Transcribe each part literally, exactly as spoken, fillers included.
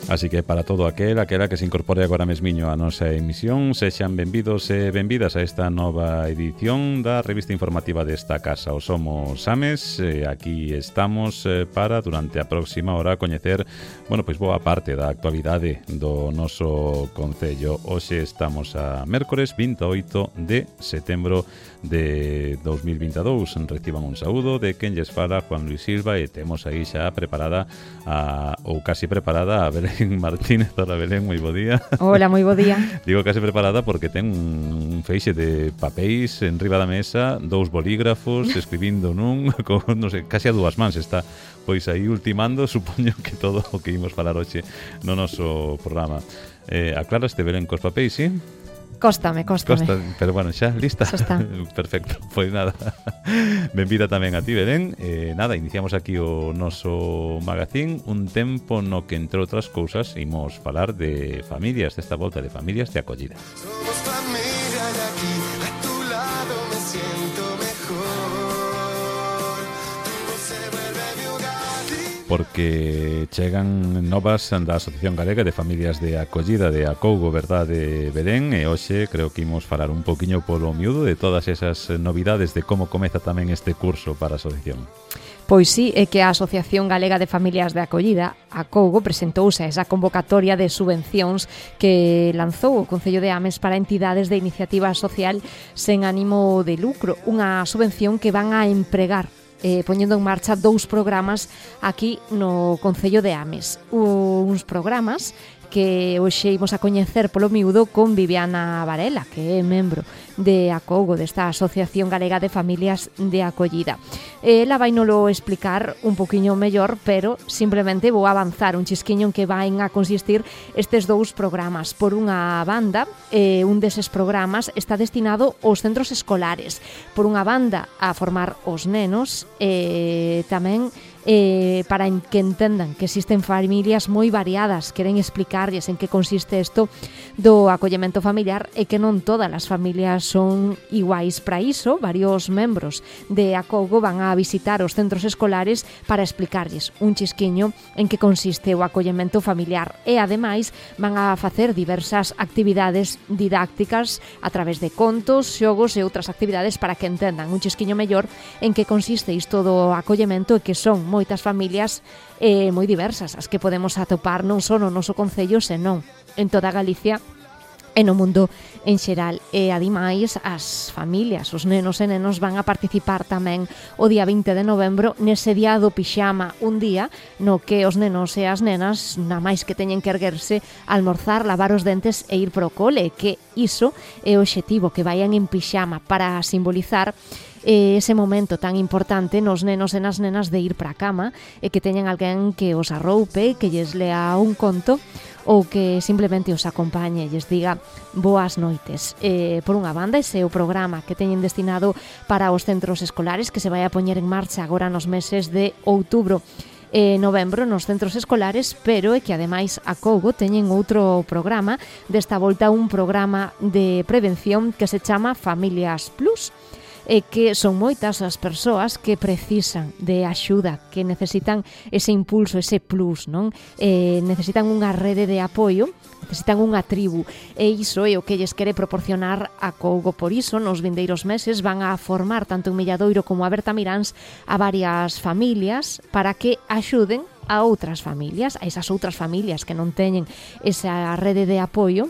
Así que para todo aquel, aquela que se incorpore agora mesmiño a nosa emisión, sexan benvidos e benvidas a esta nova edición da revista informativa desta casa. O Somos Ames, e aquí estamos para, durante a próxima hora, coñecer, bueno, pois boa parte da actualidade do noso concello. Hoxe estamos a mércores vinte e oito de setembro de dous mil vinte e dous. Reciban un saúdo de quen lles fala, Juan Luis Silva, e temos aí xa preparada a, ou casi preparada a Belén Martínez. Hola Belén, moi bo día. Hola, moi bo día. Digo casi preparada porque ten un feixe de papéis en riba da mesa, dous bolígrafos, escribindo nun, con, non sei, casi a dúas mans está pois aí ultimando, supoño que todo o que imos falar hoxe no noso programa. Eh, aclaraste, Belén, cos papéis, sí? Cóstame, cóstame. Costa, pero bueno, xa, lista? Xa está. Perfecto, pois nada. Benvida tamén a ti, Belén. Eh, nada, iniciamos aquí o noso magazín, un tempo no que, entre outras cousas, imos falar de familias, desta volta de familias de acollida. Somos familia y aquí a tu lado me siento mejor. Todo se vuelve mi hogar. Porque chegan novas da Asociación Galega de Familias de Acollida de Acougo, verdade, Belén, e hoxe creo que imos falar un poquinho polo miúdo de todas esas novidades de como comeza tamén este curso para a asociación. Pois sí, é que a Asociación Galega de Familias de Acollida, Acougo, presentouse a esa convocatoria de subvencións que lanzou o Concello de Ames para entidades de iniciativa social sen ánimo de lucro, unha subvención que van a empregar Eh, poñendo en marcha dous programas aquí no Concello de Ames. Uns programas que hoxe imos a coñecer polo miúdo con Viviana Varela, que é membro de Acougo, desta Asociación Galega de Familias de Acollida. Ela vai nolo explicar un poquinho mellor, pero simplemente vou avanzar un chisquiño en que vain a consistir estes dous programas. Por unha banda, eh, un deses programas está destinado aos centros escolares. Por unha banda, a formar os nenos, e eh, tamén Eh, para que entendan que existen familias moi variadas, queren explicarlles en que consiste isto do acollemento familiar e que non todas as familias son iguais. Para iso, varios membros de Acougo van a visitar os centros escolares para explicarlles un chisquiño en que consiste o acollemento familiar e, ademais, van a facer diversas actividades didácticas a través de contos, xogos e outras actividades para que entendan un chisquiño mellor en que consiste isto do acollemento e que son moitas familias eh, moi diversas as que podemos atopar non só no noso concello, senón en toda Galicia e no mundo en xeral. E ademais as familias, os nenos e nenos van a participar tamén o día vinte de novembro nese día do pixama, un día no que os nenos e as nenas na máis que teñen que erguerse, almorzar, lavar os dentes e ir pro cole, que iso é o obxectivo, que vayan en pixama para simbolizar ese momento tan importante nos nenos e nas nenas de ir para a cama e que teñan alguén que os arroupe, que lles lea un conto ou que simplemente os acompañe e lles diga boas noites. Eh, por unha banda, ese é o programa que teñen destinado para os centros escolares, que se vai a poñer en marcha agora nos meses de outubro e novembro nos centros escolares, pero é que ademais Acougo teñen outro programa, desta volta un programa de prevención que se chama Familias Plus, e que son moitas as persoas que precisan de axuda, que necesitan ese impulso, ese plus, non? Eh, necesitan unha rede de apoio, necesitan unha tribu, e iso é o que lles quere proporcionar Acougo. Por iso, nos vindeiros meses van a formar tanto en Milladoiro como a Bertamiráns a varias familias para que axuden a outras familias, a esas outras familias que non teñen esa rede de apoio,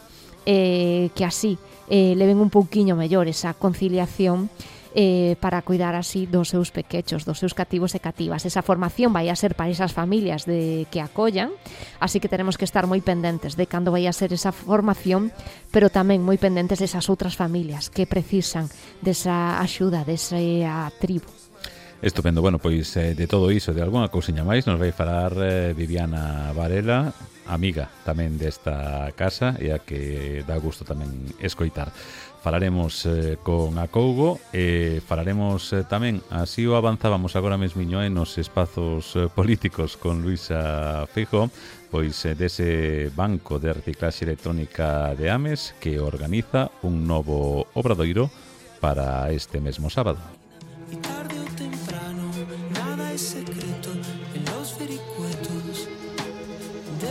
eh, que así eh, leven un pouquiño mellor esa conciliación Eh, para cuidar así dos seus pequechos, dos seus cativos e cativas. Esa formación vai a ser para esas familias de que acollan, así que tenemos que estar moi pendentes de cando vai a ser esa formación, pero tamén moi pendentes desas outras familias que precisan desa axuda, desa tribu. Estupendo, bueno, pois eh, de todo iso, de algunha cousiña máis, nos vai falar eh, Viviana Varela, amiga tamén desta casa e a que dá gusto tamén escoitar. Falaremos eh, con Acougo e falaremos eh, tamén, así o avanzábamos agora mesmiño eh, nos espazos eh, políticos con Luisa Feijóo, pois eh, dese banco de reciclaxe electrónica de Ames que organiza un novo obradoiro para este mesmo sábado. Y tarde o temprano, nada es secreto en los vericuetos de la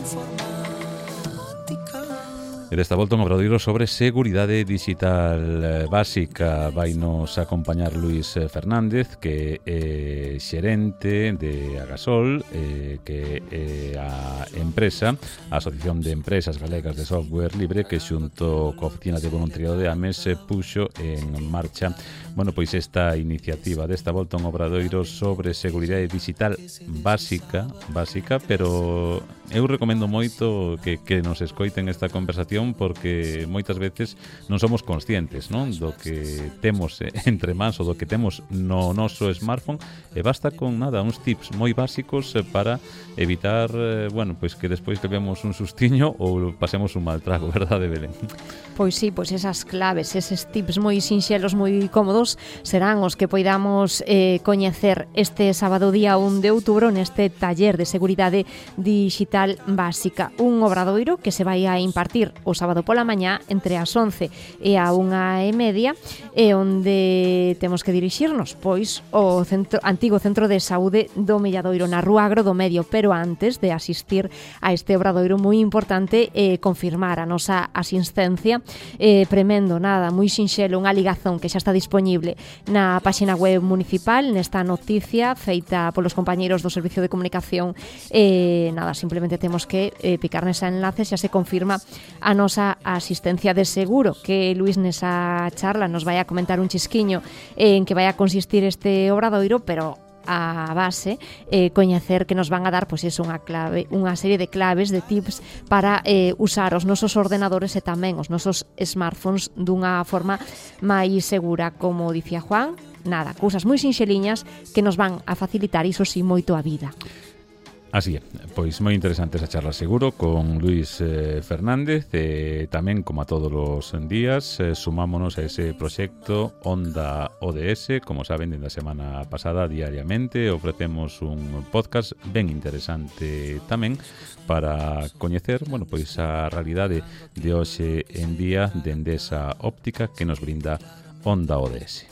E desta volta un obradoiro sobre seguridade digital básica. Vai nos acompañar Luís Fernández, que é xerente de Agasol, eh, que é a empresa, a Asociación de Empresas Galegas de Software Libre, que xunto coa Oficina de Voluntariado de Ames se puxo en marcha, bueno, pois esta iniciativa desta volta un obradoiro sobre seguridade digital básica, básica, pero eu recomendo moito que, que nos escoiten esta conversación, porque moitas veces non somos conscientes, non, do que temos entre mans ou do que temos no noso smartphone, e basta con nada, uns tips moi básicos para evitar, bueno, pois que despois que vemos un sustiño ou pasemos un mal trago, verdade, Belén? Pois sí, pois esas claves, eses tips moi sinxelos, moi cómodos, serán os que poidamos eh, coñecer este sábado día un de outubro neste taller de seguridade digital básica, un obradoiro que se vai a impartir o sábado pola mañá entre as once e a unha e media, e onde temos que dirixirnos pois o centro, antigo Centro de Saúde do Milladoiro na Rúa Agro do Medio, pero antes de asistir a este obradoiro moi importante eh, confirmar a nosa asistencia eh, premendo nada, moi sinxelo, unha ligazón que xa está disponible na páxina web municipal, nesta noticia feita polos compañeiros do Servicio de Comunicación. Eh, nada, simplemente temos que eh, picar nesa enlace, xa se confirma a nosa asistencia de seguro, que Luís nesa charla nos vai a comentar un chisquiño en que vai a consistir este obradoiro, pero a base eh, coñecer que nos van a dar pois é unha clave, unha serie de claves, de tips para eh, usar os nosos ordenadores e tamén os nosos smartphones dunha forma máis segura, como dicía Juan, nada, cousas moi sinxeliñas que nos van a facilitar, iso sí, moito a vida. Así é, pois moi interesante esa charla seguro con Luís eh, Fernández, e tamén, como a todos os días, eh, sumámonos a ese proxecto Onda O D S. Como saben, dende a semana pasada, diariamente ofrecemos un podcast ben interesante tamén para coñecer, bueno, pois a realidade de hoxe en día dende esa óptica que nos brinda Onda O D S.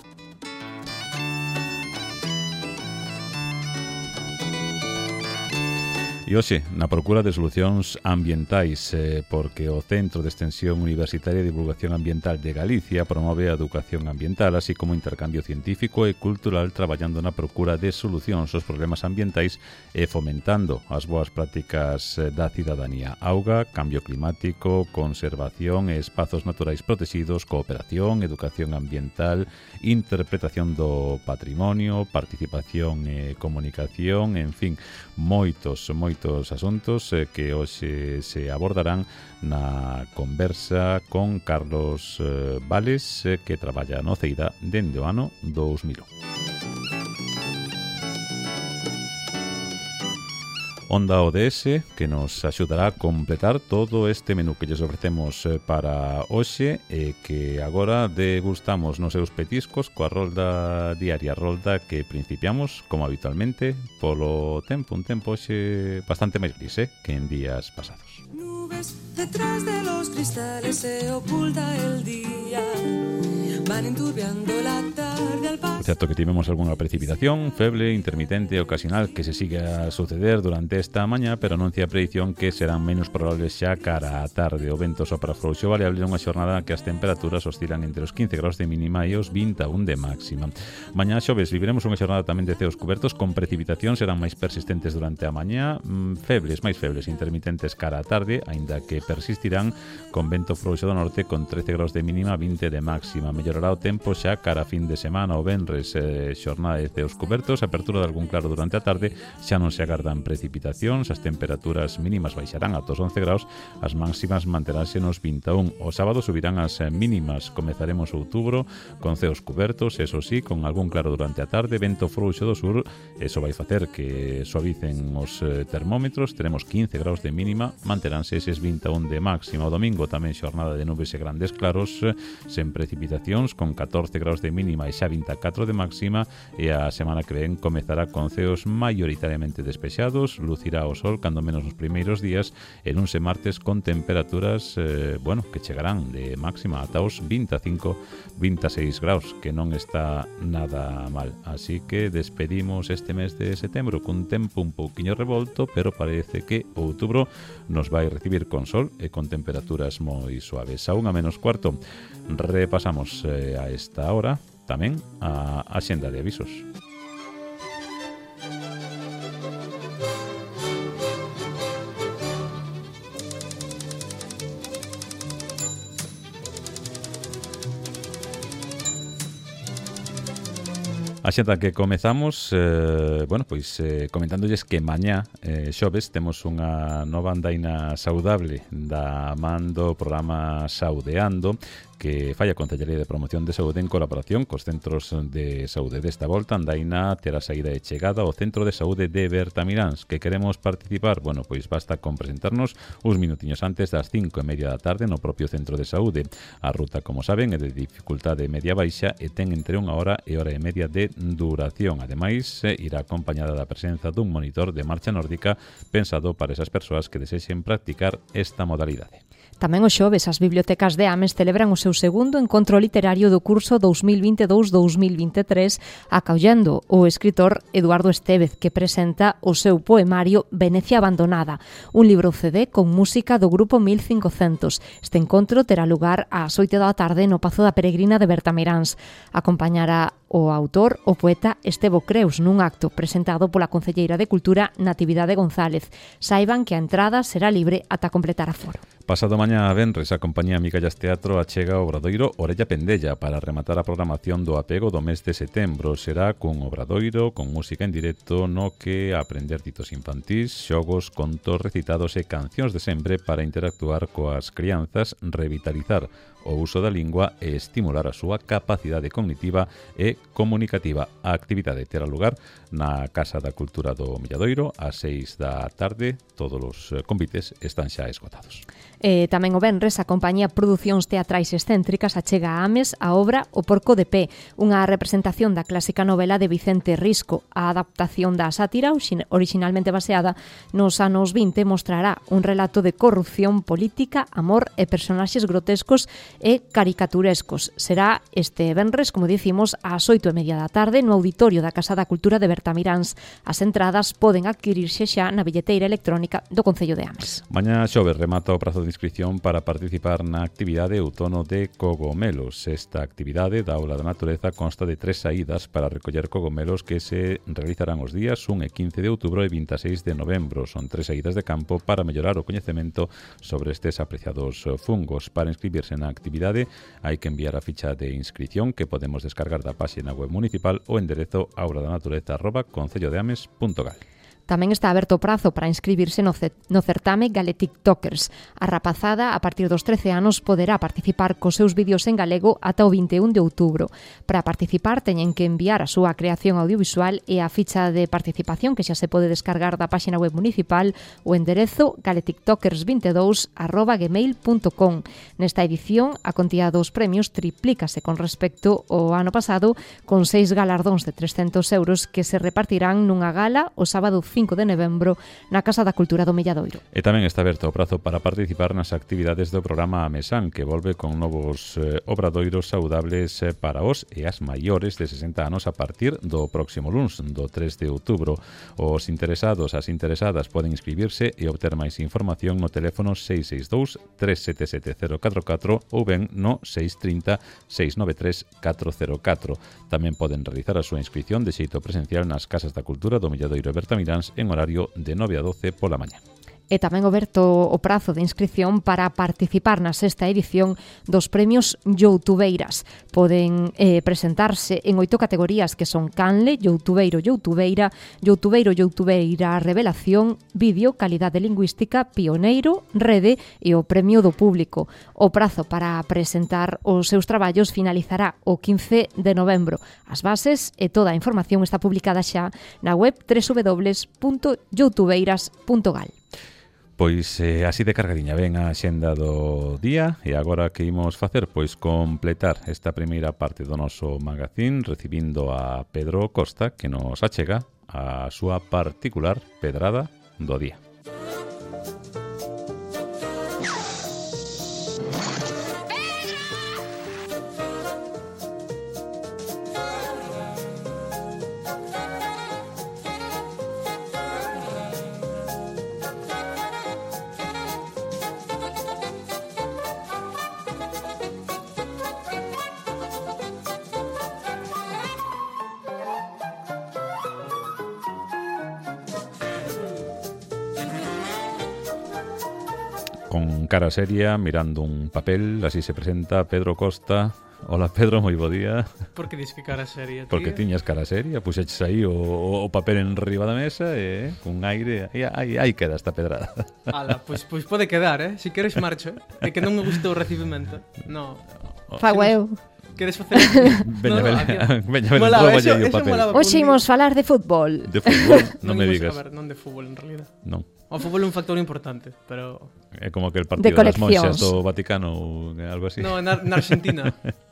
E hoxe, na procura de solucións ambientais, eh, porque o Centro de Extensión Universitaria e Divulgación Ambiental de Galicia promove a educación ambiental, así como intercambio científico e cultural, traballando na procura de solucións aos problemas ambientais e fomentando as boas prácticas da cidadanía. Auga, cambio climático, conservación e espazos naturais protegidos, cooperación, educación ambiental, interpretación do patrimonio, participación e comunicación, en fin, moitos, moitos moitos asuntos eh, que hoxe se abordarán na conversa con Carlos eh, Vales, eh, que traballa no CEIDA dende o ano dous mil. Onda O D S, que nos axudará a completar todo este menú que lles ofrecemos para hoxe, e que agora degustamos nos seus petiscos coa rolda diaria, rolda que principiamos, como habitualmente, polo tempo, un tempo hoxe bastante máis gris, eh, que en días pasados. Nubes detrás de los cristales se oculta el día. Van enturbiando la tarde al paso. Certo que tivemos algunha precipitación feble, intermitente e ocasional que se sigue a suceder durante esta mañá, pero anuncia a predición que serán menos probables xa cara á tarde. O vento sopra frouxo variable nunha xornada que as temperaturas oscilan entre os quince graus de mínima e os vinte e un de máxima. Mañá xoves viviremos unha xornada tamén de ceos cubertos con precipitación, serán máis persistentes durante a mañá, febles, máis febles, intermitentes cara á tarde, aínda que persistirán con vento frouxo do norte con trece graus de mínima, vinte de máxima. Mellorará o tempo xa cara a fin de semana, o venres, eh, xornada de ceos cubertos, apertura de algún claro durante a tarde, xa non se agardan precipitacións, as temperaturas mínimas baixarán ata os once graus, as máximas manteránse nos vinte e un. O sábado subirán as mínimas, comezaremos outubro con ceos cubertos, eso sí, con algún claro durante a tarde, vento frouxo do sur, eso vai facer que suavicen os termómetros, teremos quince graus de mínima, manteránse Peses vinte e un de máxima. O domingo tamén xornada de nubes e grandes claros, sen precipitacións, con catorce graus de mínima e xa vinte e catro de máxima, e a semana que ven comezará con ceos maioritariamente despexados, lucirá o sol cando menos nos primeiros días, e luns e martes con temperaturas eh, bueno, que chegarán de máxima ata os vinte e cinco, vinte e seis graus, que non está nada mal. Así que despedimos este mes de setembro cun tempo un pouquiño revolto, pero parece que outubro nos vai recibir con sol e con temperaturas moi suaves. A unha menos cuarto repasamos eh, a esta hora tamén a axenda de avisos. A xeta que comezamos, eh, bueno, pois eh, comentándolles que mañá, eh, xoves, temos unha nova andaina saudable da man do programa Saudeando, que fai a Concellería de Promoción de Saúde en colaboración cos centros de saúde. Desta volta, andaina terá saída e chegada ao Centro de Saúde de Bertamiráns. Que queremos participar? Bueno, pois basta con presentarnos uns minutiños antes das cinco e media da tarde no propio Centro de Saúde. A ruta, como saben, é de dificultade media baixa e ten entre unha hora e hora e media de duración. Ademais, irá acompañada da presenza dun monitor de marcha nórdica pensado para esas persoas que desexen practicar esta modalidade. Tamén o xoves as bibliotecas de Ames celebran o seu segundo encontro literario do curso dos mil vinte e dous dos mil vinte e tres, acollendo o escritor Eduardo Estévez, que presenta o seu poemario Venecia abandonada, un libro C D con música do grupo mil cincocentos. Este encontro terá lugar ás oito da tarde no Pazo da Peregrina de Bertamiráns. Acompañará o autor, o poeta Estevo Creus, nun acto presentado pola Concelleira de Cultura Natividade González. Saiban que a entrada será libre ata completar aforo. Pasado mañá a venres, a compañía Migallas Teatro achega o obradoiro Orella Pendella para rematar a programación do apego do mes de setembro. Será cun obradoiro con música en directo no que aprender ditos infantís, xogos, contos recitados e cancións de sempre para interactuar coas crianzas, revitalizar o uso da lingua e estimular a súa capacidade cognitiva e comunicativa. A actividade terá lugar na Casa da Cultura do Milladoiro ás seis da tarde. Todos os convites están xa esgotados. E tamén o venres, a compañía Producións Teatrais Excéntricas achega a Ames a obra O Porco de Pé, unha representación da clásica novela de Vicente Risco. A adaptación da sátira, originalmente baseada nos anos vinte, mostrará un relato de corrupción política, amor e personaxes grotescos e caricaturescos. Será este venres, como dicimos, ás oito e media da tarde no auditorio da Casa da Cultura de Bertamiráns. As entradas poden adquirirse xa na billeteira electrónica do Concello de Ames. Mañá xoves remata o prazo de inscripción para participar na actividade Outono de Cogomelos. Esta actividade da Aula da Natureza consta de tres saídas para recoller cogomelos que se realizarán os días un e quince de outubro e vinte e seis de novembro. Son tres saídas de campo para mellorar o coñecemento sobre estes apreciados fungos. Para inscribirse na actividade hai que enviar a ficha de inscripción que podemos descargar da páxina web municipal ou enderezo auladanatureza arroba concellodeames punto gal. Tamén está aberto o prazo para inscribirse no, no certame GaleTiktokers. A rapazada, a partir dos trece anos, poderá participar cos seus vídeos en galego ata o vinte e un de outubro. Para participar, teñen que enviar a súa creación audiovisual e a ficha de participación que xa se pode descargar da páxina web municipal o enderezo galetiktokers vinte e dous arroba gmail punto com. Nesta edición, a contía dos premios triplícase con respecto ao ano pasado, con seis galardóns de trescentos euros que se repartirán nunha gala o sábado cinco de novembro na Casa da Cultura do Milladoiro. E tamén está aberto o prazo para participar nas actividades do programa Amesán, que volve con novos eh, obradoiros saudables eh, para os e as maiores de sesenta anos a partir do próximo luns, do tres de outubro. Os interesados, as interesadas, poden inscribirse e obter máis información no teléfono seis seis dous, tres sete sete cero catro catro ou ben no seis trinta, seis nove tres, catro cero catro. Tamén poden realizar a súa inscripción de xeito presencial nas Casas da Cultura do Milladoiro e Bertamiráns en horario de nove a doce pola mañá. E tamén aberto o prazo de inscripción para participar na sexta edición dos premios Youtubeiras. Poden eh, presentarse en oito categorías que son Canle, Youtubeiro, Youtubeira, Youtubeiro, Youtubeira Revelación, Vídeo, Calidade Lingüística, Pioneiro, Rede e o Premio do Público. O prazo para presentar os seus traballos finalizará o quince de novembro. As bases e toda a información está publicada xa na web doble u doble u doble u punto youtubeiras punto gal. Pois eh, así de cargadiña ven a xenda do día e agora que imos facer? Pois completar esta primeira parte do noso magazín recibindo a Pedro Costa que nos achega a súa particular pedrada do día. Con cara seria, mirando un papel, así se presenta Pedro Costa. Hola Pedro, moi bo día. Por que dis que cara seria, tío? Porque tiñas cara seria, puxeches aí o, o papel en riba da mesa e eh, con aire, aí, aí, aí queda esta pedrada. Ala, pois, pois pode quedar, eh? Si queres marcho, eh? É que non me gustou o recibimento. No. Fago eu. Queres facer? Veña, no, no, veña, veña, veña, molaba, róballe eso, aí o eso papel. molaba. Hoxe imos falar de fútbol. De fútbol, non me imos- digas. A ver, non de fútbol, en realidad. Non. O fútbol é un factor importante, pero... É como que el De partido das coleccións. monxas do Vaticano ou algo así. No, na, na Argentina.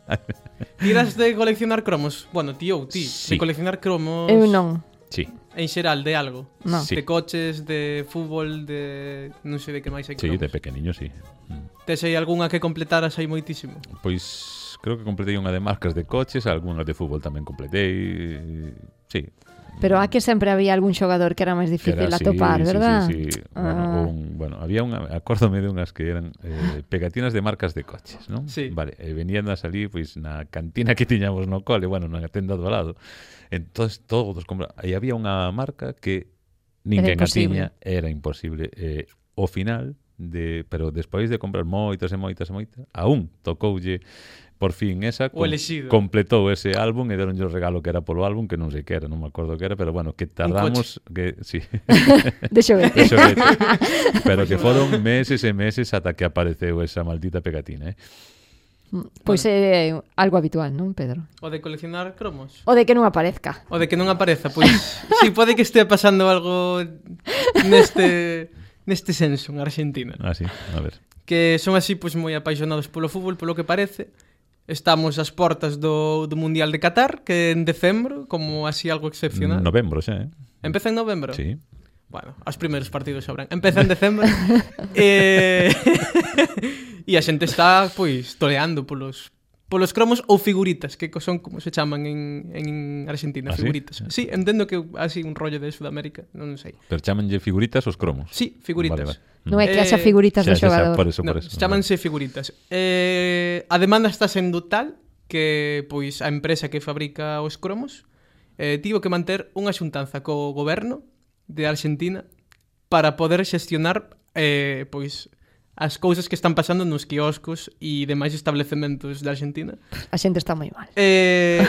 Tiras de coleccionar cromos? Bueno, ti ou ti. Sí. De coleccionar cromos... Eu non. Sí, En xeral, de algo. Non. Sí. De coches, de fútbol, de... Non sei de que máis hai sí, cromos. de pequeniño, sí. Mm. Tes aí algunha que completaras aí moitísimo? Pois creo que completei unha de marcas de coches, algunhas de fútbol tamén completei. Sí. Pero a que sempre había algún xogador que era máis difícil Era, atopar, sí, verdad? Sí, sí, sí. Ah. Bueno, un, bueno, había unha, acórdome de unhas que eran eh, pegatinas de marcas de coches, non? Sí. Vale, e venían a salir pois na cantina que tiñamos no cole, bueno, na tenda do lado. Entonces todos compra... Aí había unha marca que ninguén a tiña, era imposible. Eh, o final de, pero despois de comprar moitas e moitas e moitas, aún tocoulle por fin esa, O elixido. completou ese álbum e deronlle o regalo que era polo álbum, que non sei que era, non me acordo que era, pero bueno, que tardamos que sí. De xoguete. De xoguete. Pero que foron meses e meses ata que apareceu esa maldita pegatina, eh. Pois é algo habitual, non, Pedro? O de coleccionar cromos? O de que non aparezca. O de que non apareza, pois si sí, pode que estea pasando algo neste neste senso en Argentina. Ah, sí, a ver. Que son así pois moi apaixonados polo fútbol, polo que parece. Estamos ás portas do, do Mundial de Qatar, que en decembro, como así algo excepcional. Novembro, xa, eh. Empeza en novembro? Sí. Bueno, os primeiros partidos sobran. Empeza en decembro. e... e a xente está, pois, toleando polos polos cromos ou figuritas, que son como se chaman en, en Argentina, ¿Ah, sí? figuritas. Sí, entendo que así un rollo de Sudamérica, non sei. Pero chamanlle figuritas os cromos. Sí, figuritas. Vale, vale. Non é que haxa Eh, figuritas Xa, do xa, xa, xogador. por eso, No, por eso. chámanse figuritas. Eh, a demanda está sendo tal que pois a empresa que fabrica os cromos eh, tivo que manter unha xuntanza co goberno de Argentina para poder xestionar eh, pois as cousas que están pasando nos quioscos e demais establecementos de Argentina. A xente está moi mal. Eh,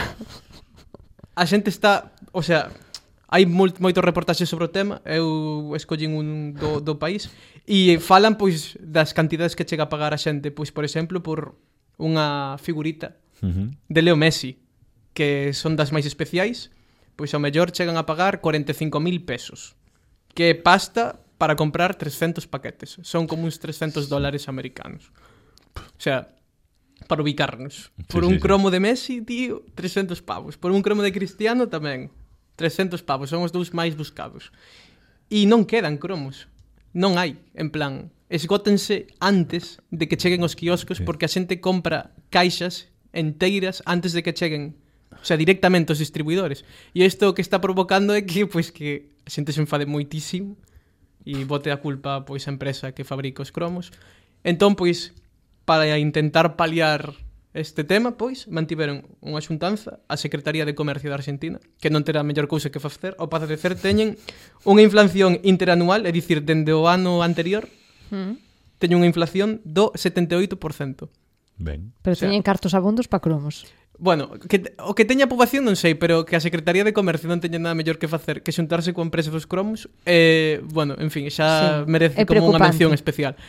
a xente está, o sea, hai molt, moitos reportaxes sobre o tema. Eu escollín un do, do país e falan pois das cantidades que chega a pagar a xente, pois por exemplo, por unha figurita Uh-huh. de Leo Messi, que son das máis especiais, pois ao mellor chegan a pagar cuarenta e cinco mil pesos, que é pasta para comprar trescentos paquetes. Son como uns trescentos dólares americanos. O sea, para ubicarnos. Por Sí, un sí, sí. cromo de Messi, tío, trescentos pavos. Por un cromo de Cristiano tamén, trescentos pavos. Son os dous máis buscados. E non quedan cromos. Non hai, en plan, esgótense antes de que cheguen os quioscos, Sí. porque a xente compra caixas enteiras antes de que cheguen, o sea, directamente aos distribuidores. E isto o que está provocando é que, pois, que a xente se enfade moitísimo e bote a culpa, pois, a empresa que fabrica os cromos. Entón, pois, para intentar paliar este tema, pois, mantiveron unha xuntanza a Secretaría de Comercio da Argentina, que non terá a mellor cousa que facer, ao parecer teñen unha inflación interanual, é dicir, dende o ano anterior, Mm. teñen unha inflación do setenta e oito por cento. Ben. Pero O sea- teñen cartos abondos pa cromos. Bueno, que, o que teña a poboación non sei, pero que a Secretaría de Comercio non teña nada mellor que facer que xuntarse coa empresa dos cromos, eh, bueno, en fin, xa Sí, merece é como unha preocupante. mención especial.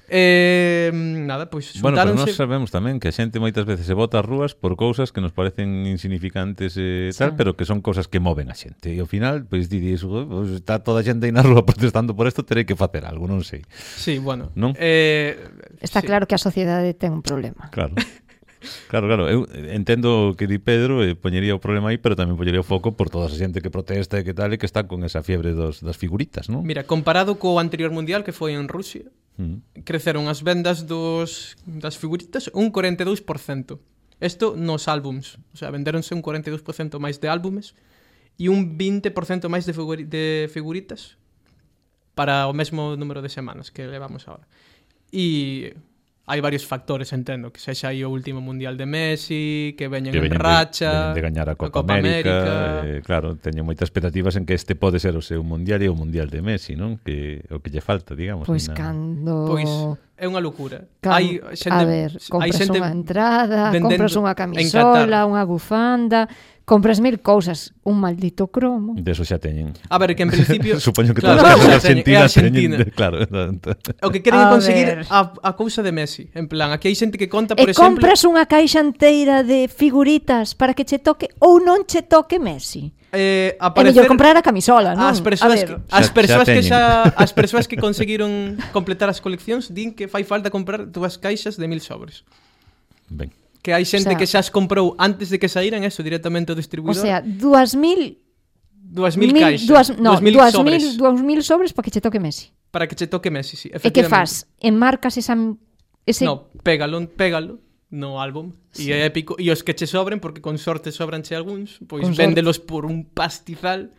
Eh, nada, pois Bueno, pero xuntáronse... nós sabemos tamén que a xente moitas veces se bota ás rúas por cousas que nos parecen insignificantes e Sí. tal, pero que son cousas que moven a xente. E ao final, pois dides, pues, está toda a xente aí na rúa protestando por isto, terei que facer algo, non sei. Sí, bueno. Non? Eh, Está sí. claro que a sociedade ten un problema. Claro. Claro, claro, eu entendo o que di Pedro e poñería o problema aí, pero tamén poñería o foco por toda a xente que protesta e que tal e que está con esa fiebre dos, das figuritas, non? Mira, comparado co anterior mundial que foi en Rusia, Mm. creceron as vendas dos das figuritas un cuarenta e dous por cento. Isto nos álbums, o sea, vendéronse un cuarenta e dous por cento máis de álbumes e un vinte por cento máis de, figuri de figuritas para o mesmo número de semanas que levamos agora. E hai varios factores, entendo, que sexa aí o último mundial de Messi, que veñen Que en veñen racha, de, veñen de gañar a Copa, Copa América, América. Eh, claro, teño moitas expectativas en que este pode ser o seu mundial e o mundial de Messi, non? Que o que lle falta, digamos. Pois na... cando... Pois é unha locura. Can... Hai xente, a ver, hai compras xente unha entrada, vendendo compras unha en camisola, Qatar. unha bufanda, compras mil cousas, un maldito cromo. De eso xa teñen. A ver, que en principio... Supoño que claro, todas as xa casas teñen, é argentinas Argentina. teñen... Claro. O que queren A conseguir ver. a, a cousa de Messi. En plan, aquí hai xente que conta, E por exemplo... compras unha caixa enteira de figuritas para que che toque ou non che toque Messi. Eh, É aparecer mellor comprar a camisola, non? as persoas A ver, que, as Xa- persoas xa que teñen. xa as persoas que conseguiron completar as coleccións din que fai falta comprar dúas caixas de mil sobres. Ben. Que hai xente O sea- que xa as comprou antes de que saíran eso directamente ao o distribuidor. sea, dúas mil... dúas mil mil- caixas, dúas, no, dúas mil dúas sobres mil, dúas mil sobres para que che toque Messi. para que che toque Messi, sí, E que efectivamente. fas? Enmarcas esa... Ese... No, pégalo, pégalo no álbum e é épico e os que che sobren, porque con sorte sobranche algúns, pois Con sorte. véndelos por un pastizal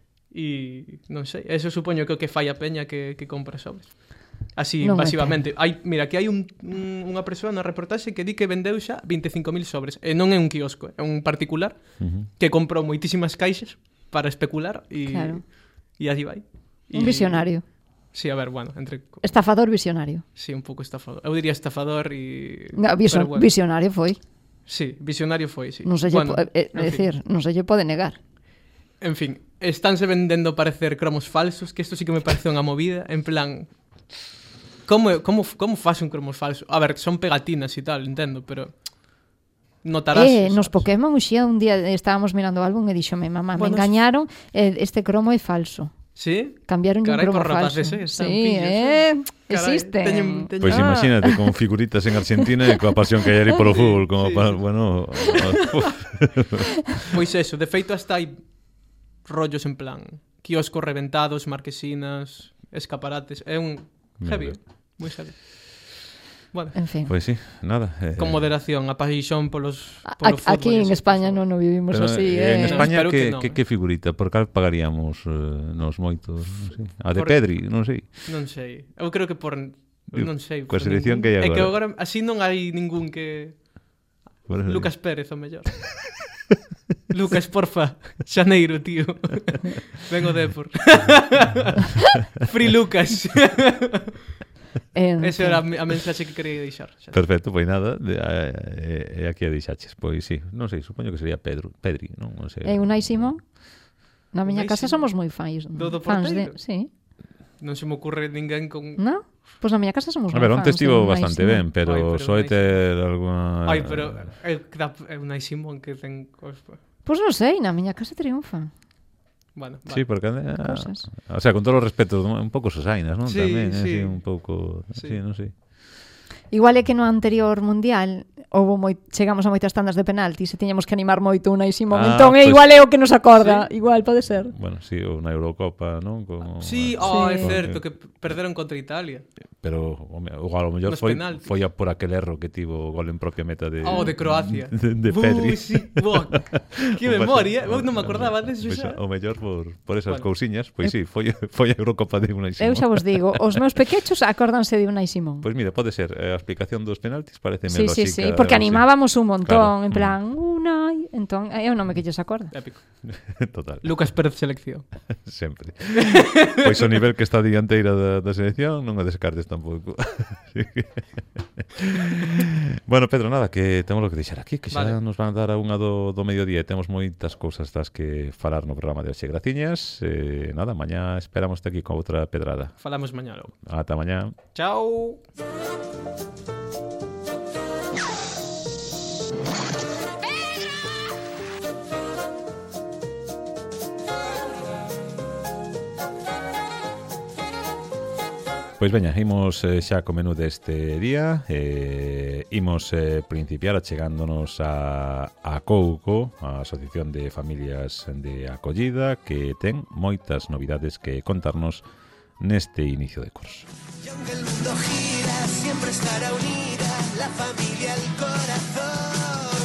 e non sei, eso supoño que é o que fai a peña que, que compra sobres. Así, Non me basivamente. Hai, mira, que hai un, un, unha persoa na reportaxe que di que vendeu xa vinte e cinco mil sobres. E non é un quiosco, é un particular Uh-huh. que comprou moitísimas caixas para especular e Claro. e así vai. Un visionario. Sí, a ver, bueno, entre Estafador visionario. sí, un pouco estafador. Eu diría estafador e No, viso, pero bueno. Visionario foi. Sí, visionario foi, sí. Non se lle Bueno, po- é, é en fin. decir, non se lle pode negar. En fin, estánse vendendo parecer cromos falsos, que isto sí que me parece unha movida, en plan como como como faz un cromos falso? A ver, son pegatinas e tal, entendo, pero notarás. Eh, nos sabes? Pokémon uxía un día estábamos mirando o álbum e dixome, mamá, me Bueno, engañaron, eh, este cromo é falso. Sí? Cambiaron un Carai, cromo por rapaces, falso. eh, Sí, estampillas, eh, Carai, existen. teñen- teñen- Pois Ah. imagínate con figuritas en Argentina e coa pasión que hai ali polo fútbol, como Sí, para, sí. bueno, uf. Pois eso, de feito hasta hai rollos en plan quioscos reventados, marquesinas, escaparates, é un heavy, moi heavy. Bueno, En fin. Pois sí, nada. Eh, con moderación, a paixón polos, A- polo a- Aquí fútbol, en así, España por favor. non o vivimos pero, así, eh, en eh. España Espero que, que non, que, eh. que figurita? Por cal pagaríamos eh, nos moitos? Non sei. A de Por- Pedri, non sei. Non sei. Eu creo que por non sei. Coa por selección ningún- que hai É que agora. agora así non hai ningún que Por eso- Lucas Pérez o mellor. Lucas, porfa, xaneiro, tío. Vengo Depor. Free Lucas. En Esa fin. era a me- a mensaxe que quería deixar. Xa. Perfecto, pois nada, de, eh, eh, aquí a deixaches. Pois sí, non sei, supoño que sería Pedro, Pedri, non? Non sei. E Unai Simón? Na miña Unai casa Simón? somos moi fans, Do- do fans de, porteiro? sí. Non se me ocurre ninguén con... No? Pois pues na miña casa somos A moi ver, fans. onte de estivo Unai bastante Simón. ben, pero, Ai, pero soe Unai ter alguna... Ai, pero é que dá é un Unai Simón que ten cospa. Pois non sei, na miña casa triunfa. Bueno, vale. Sí, porque ah, Cosas. o sea, con todos os respetos, un pouco sosainas, non? Sí, Tamén, sí. así un pouco, sí. Sí. non sei. Igual é que no anterior mundial houve moi, chegamos a moitas tandas de penaltis e tiñamos que animar moito Unai Simón. Ah, entón é pois- igual é o que nos acorda. Igual pode ser. Bueno, sí, ou na Eurocopa, non? Como, Sí, eh, oh, é Sí. certo que perderon contra Italia. Pero, home, igual, o mellor Nos foi, penaltis. foi a por aquel erro que tivo o gol en propia meta de... Oh, de Croacia. De, de Pedri. Uh, sí. Buah, que Un memoria, base- eu non me acordaba deso Pois, xa. o mellor por, por esas Bueno. cousiñas, pois sí, foi, foi a Eurocopa de Unai Eu Simón. xa vos digo, os meus pequechos acórdanse de Unai Simón. Pois mira, pode ser, eh, a explicación dos penaltis parece Sí, sí, lógica. sí, porque algo así. animábamos un montón, Claro. en plan, Unai, entón, é o nome que lles acorda. Épico. Total, Lucas Pérez selección. sempre. Pois o nivel que está a dianteira da, da selección non a descartes tampouco. Así que- Bueno, Pedro, nada, que temos lo que deixar aquí, que xa Vale. nos van dar a unha do, do mediodía e temos moitas cousas das que falar no programa de hoxe. Graciñas, eh, nada, mañá esperamos aquí con outra pedrada. Falamos mañá logo. Ata mañá. Chao. Pois veña, imos eh, xa co menú deste día, eh, imos eh, principiar achegándonos a, a Couco, a Asociación de Familias de Acollida, que ten moitas novidades que contarnos neste inicio de curso. Y aunque el mundo gira, siempre estará unida la familia al corazón.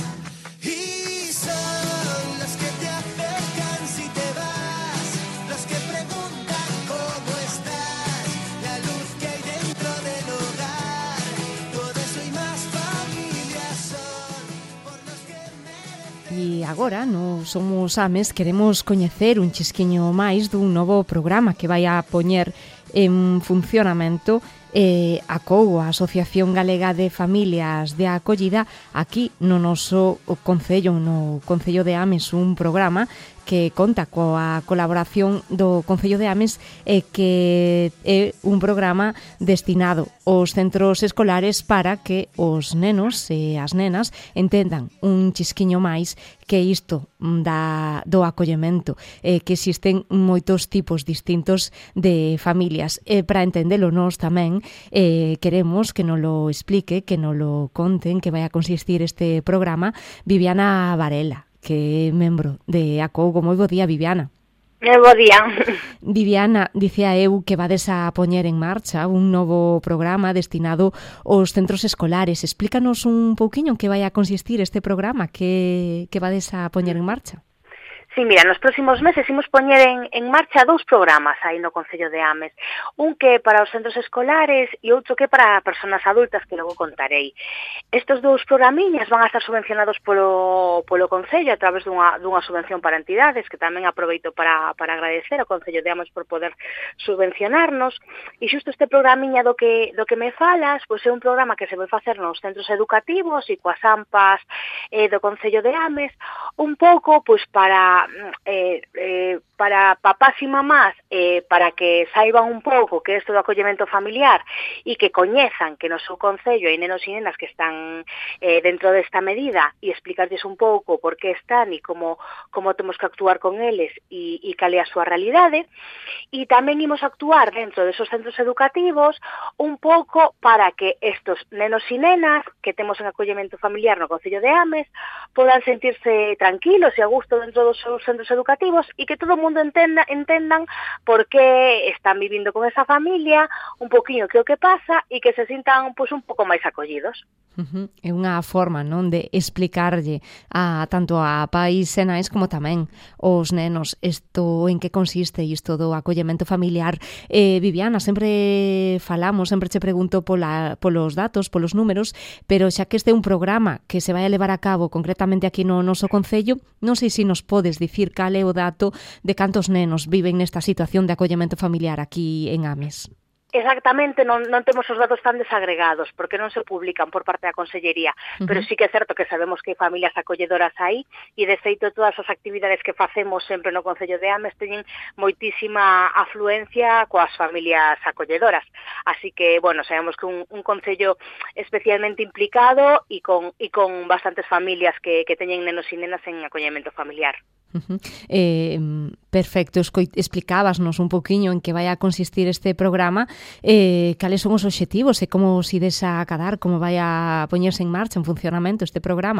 Y son los que te acercan si te vas, los que preguntan cómo estás, la luz que hay dentro del hogar. Todo eso y más familias son por los que merecen. E agora, no Somos Ames, queremos coñecer un chisquiño máis dun novo programa que vai a poñer en funcionamento eh, a Cougo, a Asociación Galega de Familias de Acollida, aquí no noso Concello, no Concello de Ames, un programa que conta coa colaboración do Concello de Ames e que é un programa destinado aos centros escolares para que os nenos e as nenas entendan un chisquiño máis que isto da, do acollemento, eh, que existen moitos tipos distintos de familias. E para entendelo nós tamén eh, queremos que nos lo explique, que nos lo conten, que vai a consistir este programa, Viviana Varela, que é membro de Acougo. Moi bo día, Viviana. Eh, bo día. Viviana, dicía eu que vades a poñer en marcha un novo programa destinado aos centros escolares. Explícanos un pouquiño en que vai a consistir este programa que, que vades a poñer en marcha. Sí, mira, nos próximos meses imos poñer en, en marcha dous programas aí no Concello de Ames. Un que é para os centros escolares e outro que é para persoas adultas, que logo contarei. Estes dous programiñas van a estar subvencionados polo, polo Concello a través dunha, dunha subvención para entidades, que tamén aproveito para, para agradecer ao Concello de Ames por poder subvencionarnos. E xusto este programiña do que, do que me falas, pois é un programa que se vai facer nos centros educativos e coas AMPAs eh, do Concello de Ames, un pouco pois para Eh, eh, para papás e mamás, eh, para que saiban un pouco que isto do acollemento familiar e que coñezan que no seu concello hai nenos e nenas que están eh, dentro desta medida, e explicarles un pouco por que están e como, como temos que actuar con eles e, e cal é a súa realidade. E tamén imos actuar dentro desos centros educativos un pouco para que estos nenos e nenas que temos en acollemento familiar no Concello de Ames podan sentirse tranquilos e a gusto dentro dos seus centros educativos e que todo o mundo entenda, entendan por que están vivindo con esa familia, un poquinho que o que pasa e que se sintan pois un pouco máis acollidos. Uh-huh. É unha forma, non, de explicarlle a tanto a pais e nais como tamén os nenos isto en que consiste isto do acollemento familiar. Eh, Viviana, sempre falamos, sempre che pregunto pola, polos datos, polos números, pero xa que este é un programa que se vai a levar a cabo concretamente aquí no noso concello, non sei se nos podes dicir cal é o dato de cantos nenos viven nesta situación de acollemento familiar aquí en Ames. Exactamente, non, non temos os datos tan desagregados, porque non se publican por parte da Consellería, uh-huh. Pero sí que é certo que sabemos que hai familias acolledoras aí, e de feito todas as actividades que facemos sempre no Concello de Ames teñen moitísima afluencia coas familias acolledoras. Así que, bueno, sabemos que un, un concello especialmente implicado e con, e con bastantes familias que, que teñen nenos e nenas en acollemento familiar. Uh-huh. Eh, perfecto, Escoit, explicábasnos un poquinho en que vai a consistir este programa, eh, cales son os obxectivos e como se ides a acadar, como vai a poñerse en marcha, en funcionamento este programa.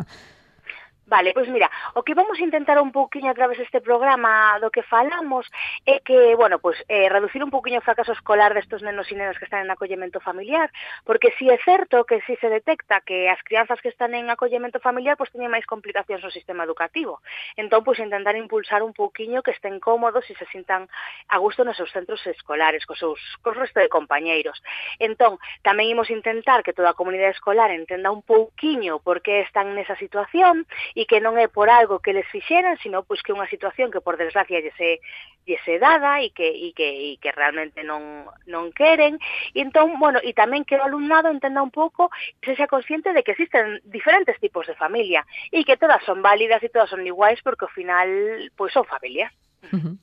Vale, pois mira, o que vamos a intentar un pouquiño a través deste programa do que falamos é que, bueno, pois eh, reducir un pouquiño o fracaso escolar destes nenos e nenas que están en acollemento familiar, porque si é certo que si se detecta que as crianzas que están en acollemento familiar pois teñen máis complicacións no sistema educativo. Entón, pois intentar impulsar un pouquiño que estén cómodos e se sintan a gusto nos seus centros escolares, cos seus cos resto de compañeiros. Entón, tamén imos intentar que toda a comunidade escolar entenda un pouquiño por que están nesa situación e que non é por algo que les fixeran, sino pois que é unha situación que por desgracia lle se, lle se dada e que, e que, e que realmente non, non queren. E entón, bueno, e tamén que o alumnado entenda un pouco e se xa consciente de que existen diferentes tipos de familia e que todas son válidas e todas son iguais porque ao final pois son familias. Uh-huh.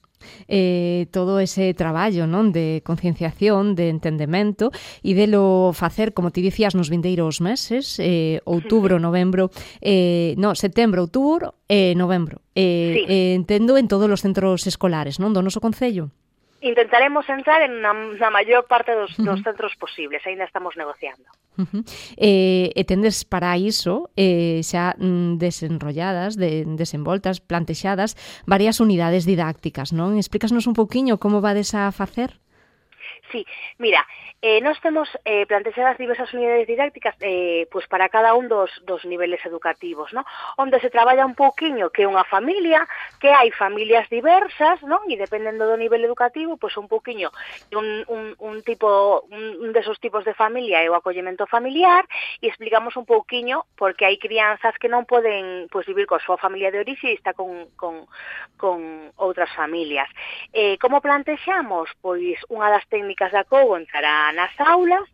Eh, todo ese traballo, non, de concienciación, de entendemento e delo facer, como ti dicías, nos vindeiros meses, eh, outubro, novembro, eh, no, setembro, outubro e eh, novembro. Eh, sí. eh, entendo en todos os centros escolares, non, do noso concello. Intentaremos entrar en na, na maior parte dos, uh-huh. dos centros posibles, aínda estamos negociando. Uh-huh. Eh, e tendes para iso eh, xa mm, desenrolladas, de, desenvoltas, plantexadas varias unidades didácticas, non? Explícanos un pouquiño como vades a facer? Sí, mira, eh, nós temos eh, plantexadas diversas unidades didácticas eh, pues para cada un dos, dos niveles educativos, ¿no? Onde se traballa un pouquiño que unha familia, que hai familias diversas, ¿no? E dependendo do nivel educativo, pues un pouquiño un, un, un tipo, un, un desos tipos de familia é o acollemento familiar e explicamos un pouquiño porque hai crianzas que non poden pues, vivir con a súa familia de orixe e está con, con, con outras familias. Eh, como plantexamos? Pois unha das técnicas da Cougo entrará nas aulas,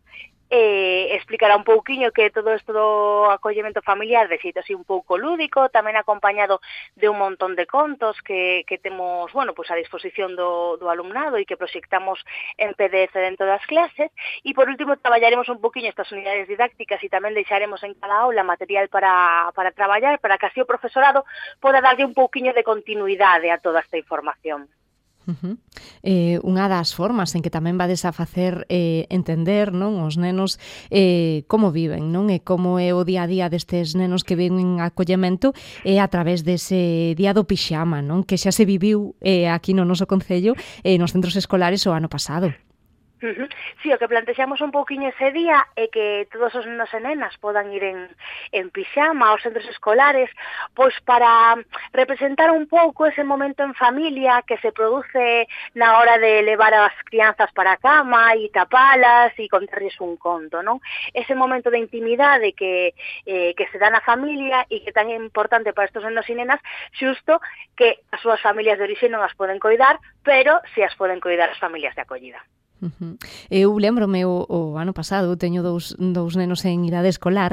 eh, explicará un pouquiño que todo isto do acollemento familiar de xeito así un pouco lúdico, tamén acompañado de un montón de contos que, que temos, bueno, pues a disposición do, do alumnado e que proxectamos en P D F dentro das clases, e por último traballaremos un pouquiño estas unidades didácticas e tamén deixaremos en cada aula material para, para traballar, para que así o profesorado poda darlle un pouquiño de continuidade a toda esta información. Uh-huh. Eh, unha das formas en que tamén vades a facer eh, entender, non, os nenos eh, como viven, non, e como é o día a día destes nenos que ven en acollemento é a través dese día do pixama, non, que xa se viviu eh, aquí no noso concello eh, nos centros escolares o ano pasado. Uh-huh. Sí, o que plantexamos un pouquiño ese día é que todos os nenos e nenas podan ir en, en pixama aos centros escolares, pois para representar un pouco ese momento en familia que se produce na hora de levar as crianzas para a cama e tapalas e contarles un conto, non? Ese momento de intimidade que, eh, que se dá na familia e que tan importante para estos nenos e nenas, xusto que as súas familias de orixe non as poden coidar, pero si as poden coidar as familias de acollida. Uh-huh. Eu lembrome o, o ano pasado, teño dous, dous nenos en idade escolar,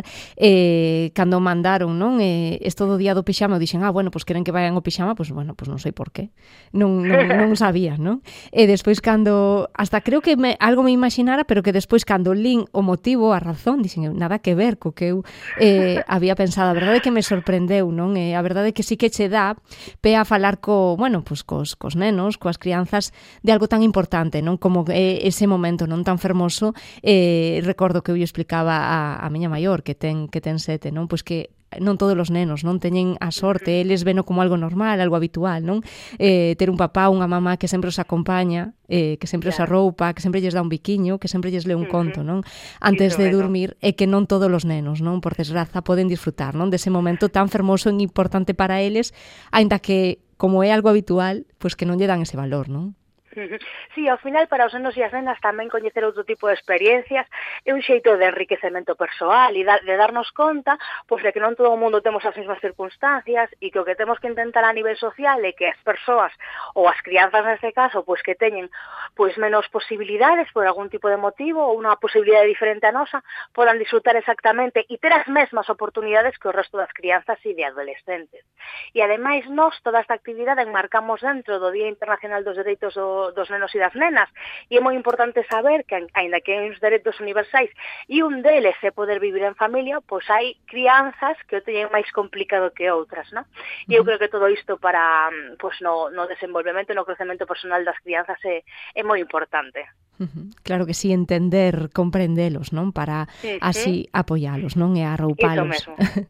eh, cando mandaron, non, eh, esto do día do pixama, dixen, ah, bueno, pois pues queren que vayan ao pixama, pois pues, bueno, pois pues non sei por qué, non, non, non sabía, non? E despois cando, hasta creo que me, algo me imaginara, pero que despois cando lin o motivo, a razón, dixen, nada que ver co que eu eh, había pensado, a verdade é que me sorprendeu, non? E a verdade é que sí que che dá pe a falar co, bueno, pois pues, cos, cos nenos, coas crianzas, de algo tan importante, non? Como eh, ese momento non tan fermoso, eh, recordo que eu explicaba a, a miña maior que ten que ten sete, non? Pois que non todos os nenos non teñen a sorte, eles veno como algo normal, algo habitual, non? Eh, ter un papá, unha mamá que sempre os acompaña, eh, que sempre os arroupa, que sempre lles dá un biquiño, que sempre lles lee un conto, non? Antes de dormir, e que non todos os nenos, non? Por desgraza, poden disfrutar, non? Dese momento tan fermoso e importante para eles, aínda que, como é algo habitual, pois que non lle dan ese valor, non? Sí, ao final para os nenos e as nenas tamén coñecer outro tipo de experiencias é un xeito de enriquecemento persoal e de darnos conta pois, de que non todo o mundo temos as mesmas circunstancias e que o que temos que intentar a nivel social é que as persoas ou as crianzas neste caso pois que teñen pois menos posibilidades por algún tipo de motivo ou unha posibilidade diferente a nosa podan disfrutar exactamente e ter as mesmas oportunidades que o resto das crianzas e de adolescentes. E ademais nós toda esta actividade enmarcamos dentro do Día Internacional dos Dereitos do dos nenos e das nenas, e é moi importante saber que, aínda que hai uns dereitos universais e un deles é poder vivir en familia, pois hai crianzas que o teñen máis complicado que outras, non? E eu creo que todo isto para, pois, no, no desenvolvemento, no crecemento personal das crianzas é, é moi importante. Uh-huh. Claro que sí, entender, comprendelos, non? Para sí, así sí. apoialos, non? E arroupalos.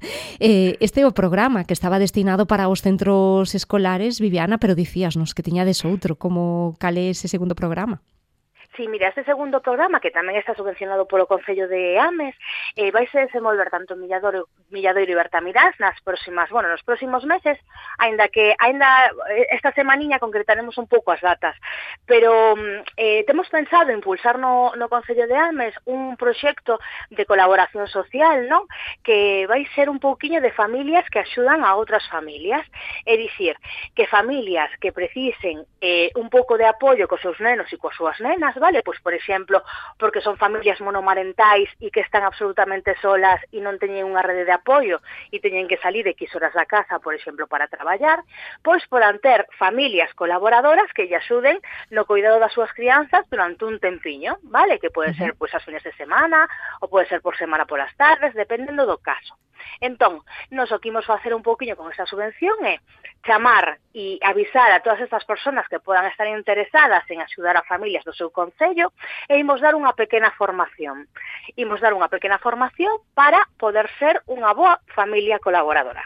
eh, este é o programa que estaba destinado para os centros escolares, Viviana, pero dicíasnos que tiñades outro, como cal é ese segundo programa? Sí, mira, este segundo programa, que tamén está subvencionado polo Concello de Ames, eh, vais a desenvolver tanto Milladoiro, Milladoiro e Bertamiráns nas próximas, bueno, nos próximos meses, aínda que aínda esta semaniña concretaremos un pouco as datas, pero eh, temos pensado impulsar no, no Concello de Ames un proxecto de colaboración social, non? Que vai ser un pouquiño de familias que axudan a outras familias, é dicir, que familias que precisen eh, un pouco de apoio cos seus nenos e coas súas nenas, vale? Pois, por exemplo, porque son familias monomarentais e que están absolutamente solas e non teñen unha rede de apoio e teñen que salir de X horas da casa, por exemplo, para traballar, pois podan ter familias colaboradoras que lle axuden no cuidado das súas crianzas durante un tempiño, vale? Que pode ser pois as fines de semana ou pode ser por semana polas tardes, dependendo do caso. Entón, nos o que imos facer un pouquiño con esta subvención é chamar e avisar a todas estas persoas que podan estar interesadas en axudar a familias do seu concello e imos dar unha pequena formación. Imos dar unha pequena formación para poder ser unha boa familia colaboradora.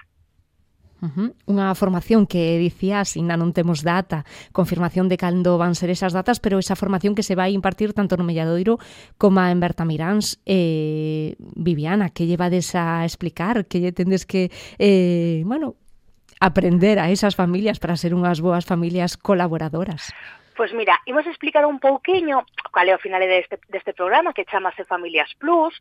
Uh-huh. Unha formación que dicías, ainda non temos data, confirmación de cando van ser esas datas, pero esa formación que se vai impartir tanto no Milladoiro como en Bertamiráns. Eh, Viviana, que llevades a explicar? Que lle tendes que, eh, bueno, aprender a esas familias para ser unhas boas familias colaboradoras? Pois mira, imos explicar un pouquiño cal é o final deste, deste programa que chamase Familias Plus.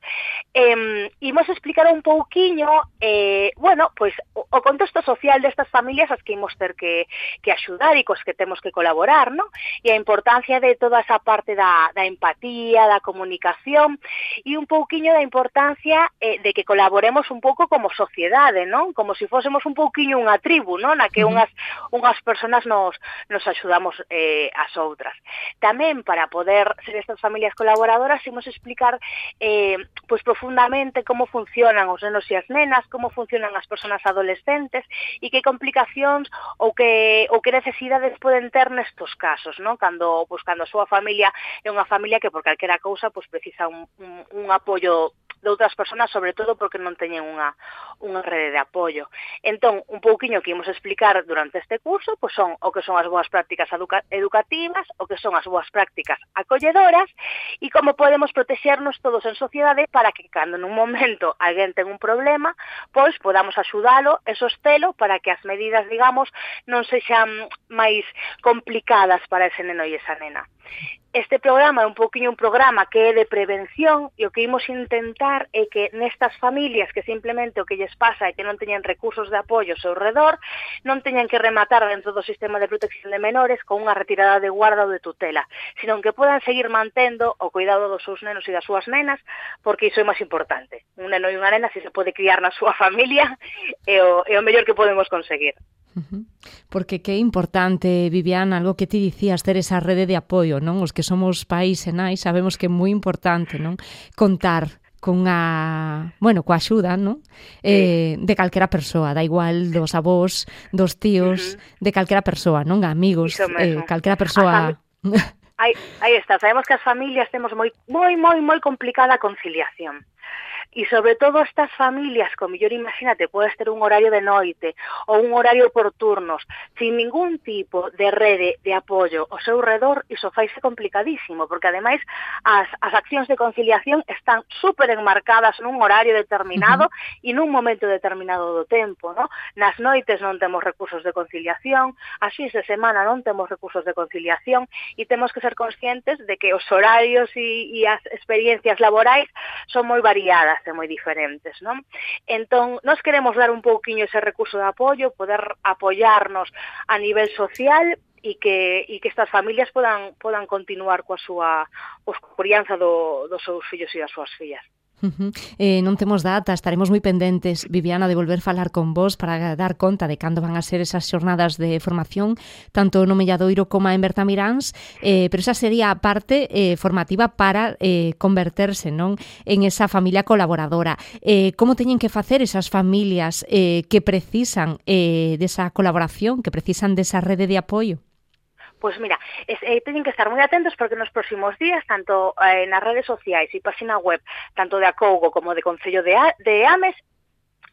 Eh, imos explicar un pouquiño, eh, bueno, pois o, o contexto social destas familias as que imos ter que, que axudar e cos que temos que colaborar, non? E a importancia de toda esa parte da, da empatía, da comunicación e un pouquiño da importancia eh, de que colaboremos un pouco como sociedade, non? Como se fósemos un pouquiño unha tribu, non? Na que unhas, unhas personas nos, nos axudamos eh, as outras. Tamén, para poder ser estas familias colaboradoras, imos explicar eh, pois profundamente como funcionan os nenos e as nenas, como funcionan as persoas adolescentes e que complicacións ou que ou que necesidades poden ter nestos casos, non? Cando pois cando a súa familia é unha familia que por calquera cousa pois precisa un, un, un apoio de outras persoas, sobre todo porque non teñen unha, unha rede de apoio. Entón, un pouquiño que imos explicar durante este curso, pois son o que son as boas prácticas educa educativas, o que son as boas prácticas acolledoras, e como podemos protexernos todos en sociedade para que cando nun momento alguén ten un problema, pois podamos axudalo e sostelo para que as medidas, digamos, non sexan máis complicadas para ese neno e esa nena. Este programa é un pouquiño un programa que é de prevención e o que imos intentar é que nestas familias que simplemente o que lles pasa é que non teñen recursos de apoio ao seu redor, non teñan que rematar dentro do sistema de protección de menores con unha retirada de guarda ou de tutela, sino que podan seguir mantendo o cuidado dos seus nenos e das súas nenas, porque iso é máis importante. Un neno e unha nena, se se pode criar na súa familia, é o, é o mellor que podemos conseguir. Uh-huh. Porque que é importante, Viviana, algo que ti dicías, ter esa rede de apoio, non? Os que somos pais e nais sabemos que é moi importante, non? Contar con a, bueno, coa axuda, non? Eh, de calquera persoa, da igual dos avós, dos tíos, uh-huh. de calquera persoa, non? Amigos, eh, calquera persoa. Aí, aí está, sabemos que as familias temos moi moi moi moi complicada a conciliación. E sobre todo estas familias, como mellor imagínate, podes ter un horario de noite ou un horario por turnos, sin ningún tipo de rede de apoio ao seu redor, iso faise complicadísimo, porque ademais as, as accións de conciliación están super enmarcadas nun horario determinado uh-huh. e nun momento determinado do tempo, ¿no? Nas noites non temos recursos de conciliación, as fins de semana non temos recursos de conciliación e temos que ser conscientes de que os horarios e, e as experiencias laborais son moi variadas e moi diferentes, non? Entón, nós queremos dar un pouquiño ese recurso de apoio, poder apoiarnos a nivel social e que e que estas familias podan podan continuar coa súa coa crianza do, dos seus fillos e das súas fillas. Uh-huh. Eh, non temos data, estaremos moi pendentes, Viviana, de volver falar con vos para dar conta de cando van a ser esas xornadas de formación, tanto no Milladoiro como en Bertamiráns, eh, pero esa sería a parte eh, formativa para eh, converterse, non, en esa familia colaboradora. Eh, como teñen que facer esas familias eh, que precisan eh, desa colaboración, que precisan desa rede de apoio? Pois mira, es, eh, teñen que estar moi atentos porque nos próximos días, tanto eh, nas redes sociais e página web, tanto de Acougo como de Concello de, A, de Ames,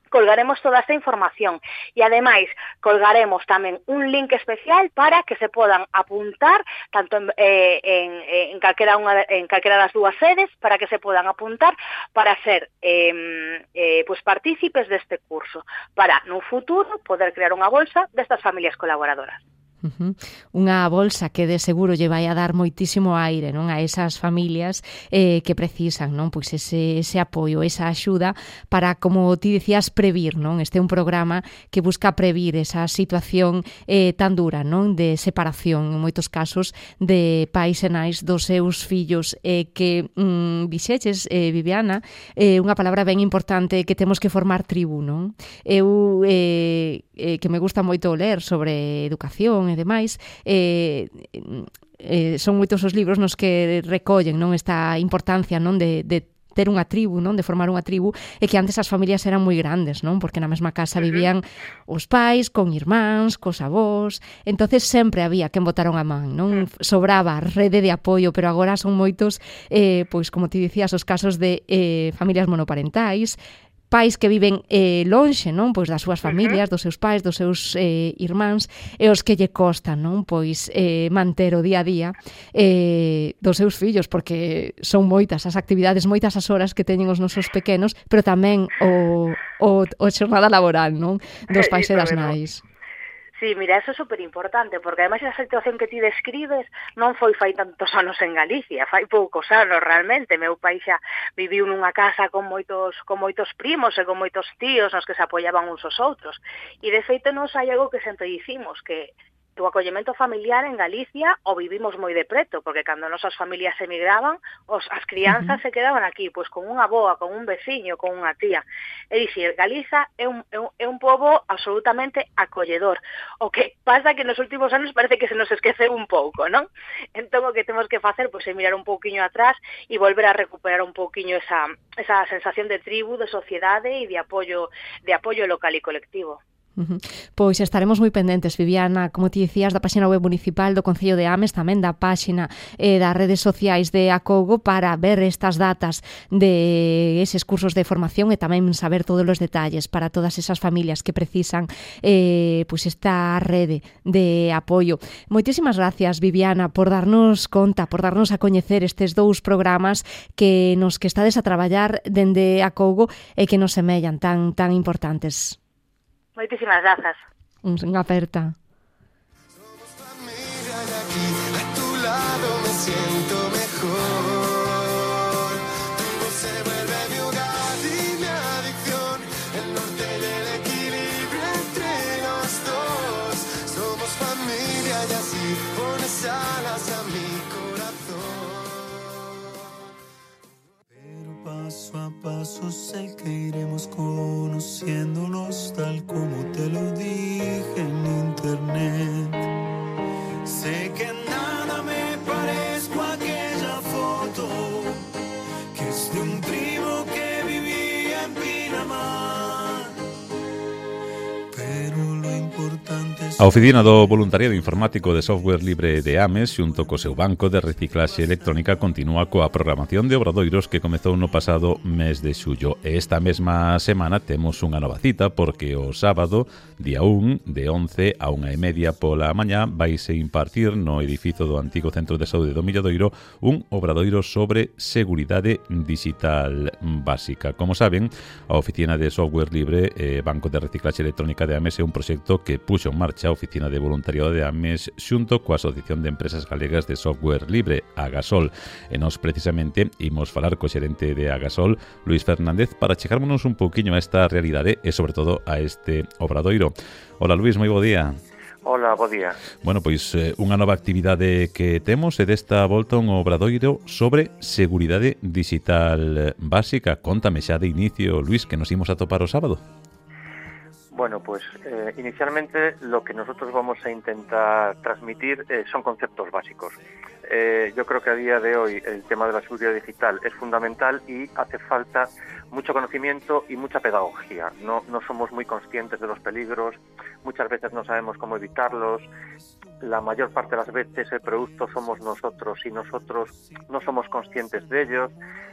colgaremos toda esta información e ademais colgaremos tamén un link especial para que se podan apuntar tanto en, eh, en, en, calquera, unha, en calquera das dúas sedes, para que se podan apuntar para ser eh, eh, pues partícipes deste curso, para nun futuro poder crear unha bolsa destas familias colaboradoras. Uh-huh. Unha bolsa que de seguro lle vai a dar moitísimo aire, non, a esas familias eh, que precisan, non, pois ese, ese apoio, esa axuda para, como ti dicías, previr, non? Este é un programa que busca previr esa situación eh, tan dura, non, de separación en moitos casos de pais e nais dos seus fillos, eh, que mm, dixeches, eh, Viviana, eh, unha palabra ben importante, que temos que formar tribu, non? Eu eh, eh, que me gusta moito ler sobre educación e demais, eh, eh, son moitos os libros nos que recollen, non, esta importancia, non, de, de ter unha tribu, non, de formar unha tribu, e que antes as familias eran moi grandes, non, porque na mesma casa vivían os pais con irmáns, cos avós, entonces sempre había quen botaron a man, non, sobraba a rede de apoio, pero agora son moitos, eh, pois como ti dicías, os casos de eh, familias monoparentais, pais que viven eh, lonxe, non, pois das súas familias, dos seus pais, dos seus eh, irmáns, e os que lle costan, non, pois eh, manter o día a día eh, dos seus fillos, porque son moitas as actividades, moitas as horas que teñen os nosos pequenos, pero tamén o, o, o xornada laboral, non, dos pais e das nais. Sí, mira, eso é super importante, porque ademais esa situación que ti describes non foi fai tantos anos en Galicia, fai poucos anos realmente. Meu pai xa viviu nunha casa con moitos con moitos primos e con moitos tíos nos que se apoiaban uns aos outros. E de feito nos hai algo que sempre dicimos, que o acollemento familiar en Galicia o vivimos moi de preto, porque cando nosas familias emigraban, os, as crianzas uh-huh. se quedaban aquí, pois con unha avoa, con un veciño, con unha tía. É dicir, Galiza é un, é un, é un pobo absolutamente acolledor. O que pasa que nos últimos anos parece que se nos esqueceu un pouco, non? Entón o que temos que facer pois, é mirar un pouquiño atrás e volver a recuperar un pouquiño esa, esa sensación de tribu, de sociedade e de apoio, de apoio local e colectivo. Uh-huh. Pois estaremos moi pendentes, Viviana, como ti dicías, da páxina web municipal do Concello de Ames, tamén da páxina eh, das redes sociais de Acougo, para ver estas datas de eses cursos de formación e tamén saber todos os detalles para todas esas familias que precisan eh, pois esta rede de apoio. Moitísimas gracias, Viviana, por darnos conta, por darnos a coñecer estes dous programas que nos que estades a traballar dende Acougo e que nos semellan tan tan importantes. Moitísimas grazas. Unha aperta. Somos familia y aquí a tu lado me siento mejor. Tu voz se vuelve mi hogar y mi adicción, el norte y el equilibrio entre los dos. Somos familia y así pones alas a mi corazón. Pero paso a paso sé que iremos conociéndonos tal como te lo dije en internet. Sé que nada me parezco a aquella foto que es de un primo que vivía en Pinamar. Pero lo importante es... A Oficina do Voluntariado Informático de Software Libre de Ames, xunto co seu banco de reciclaxe electrónica, continúa coa programación de obradoiros que comezou no pasado mes de xullo. E esta mesma semana temos unha nova cita, porque o sábado, día un, de once a unha e media pola mañá, vaise impartir no edificio do antigo Centro de Saúde do Milladoiro un obradoiro sobre seguridade digital básica. Como saben, a Oficina de Software Libre e Banco de Reciclaxe Electrónica de Ames é un proxecto que puxo en marcha a Oficina de Voluntariado de Ames xunto coa Asociación de Empresas Galegas de Software Libre, Agasol. E nós precisamente imos falar co xerente de Agasol, Luis Fernández, para chegármonos un pouquiño a esta realidade e sobre todo a este obradoiro. Hola Luis, moi bo día. Hola, bo día. Bueno, pois eh, unha nova actividade que temos é desta volta un obradoiro sobre seguridade digital básica. Contame xa de inicio, Luis, que nos imos a topar o sábado. Bueno, pues eh, inicialmente lo que nosotros vamos a intentar transmitir eh, son conceptos básicos. Eh, yo creo que a día de hoy el tema de la seguridad digital es fundamental y hace falta mucho conocimiento y mucha pedagogía. No, no somos muy conscientes de los peligros, muchas veces no sabemos cómo evitarlos. La mayor parte de las veces el producto somos nosotros y nosotros no somos conscientes de ellos.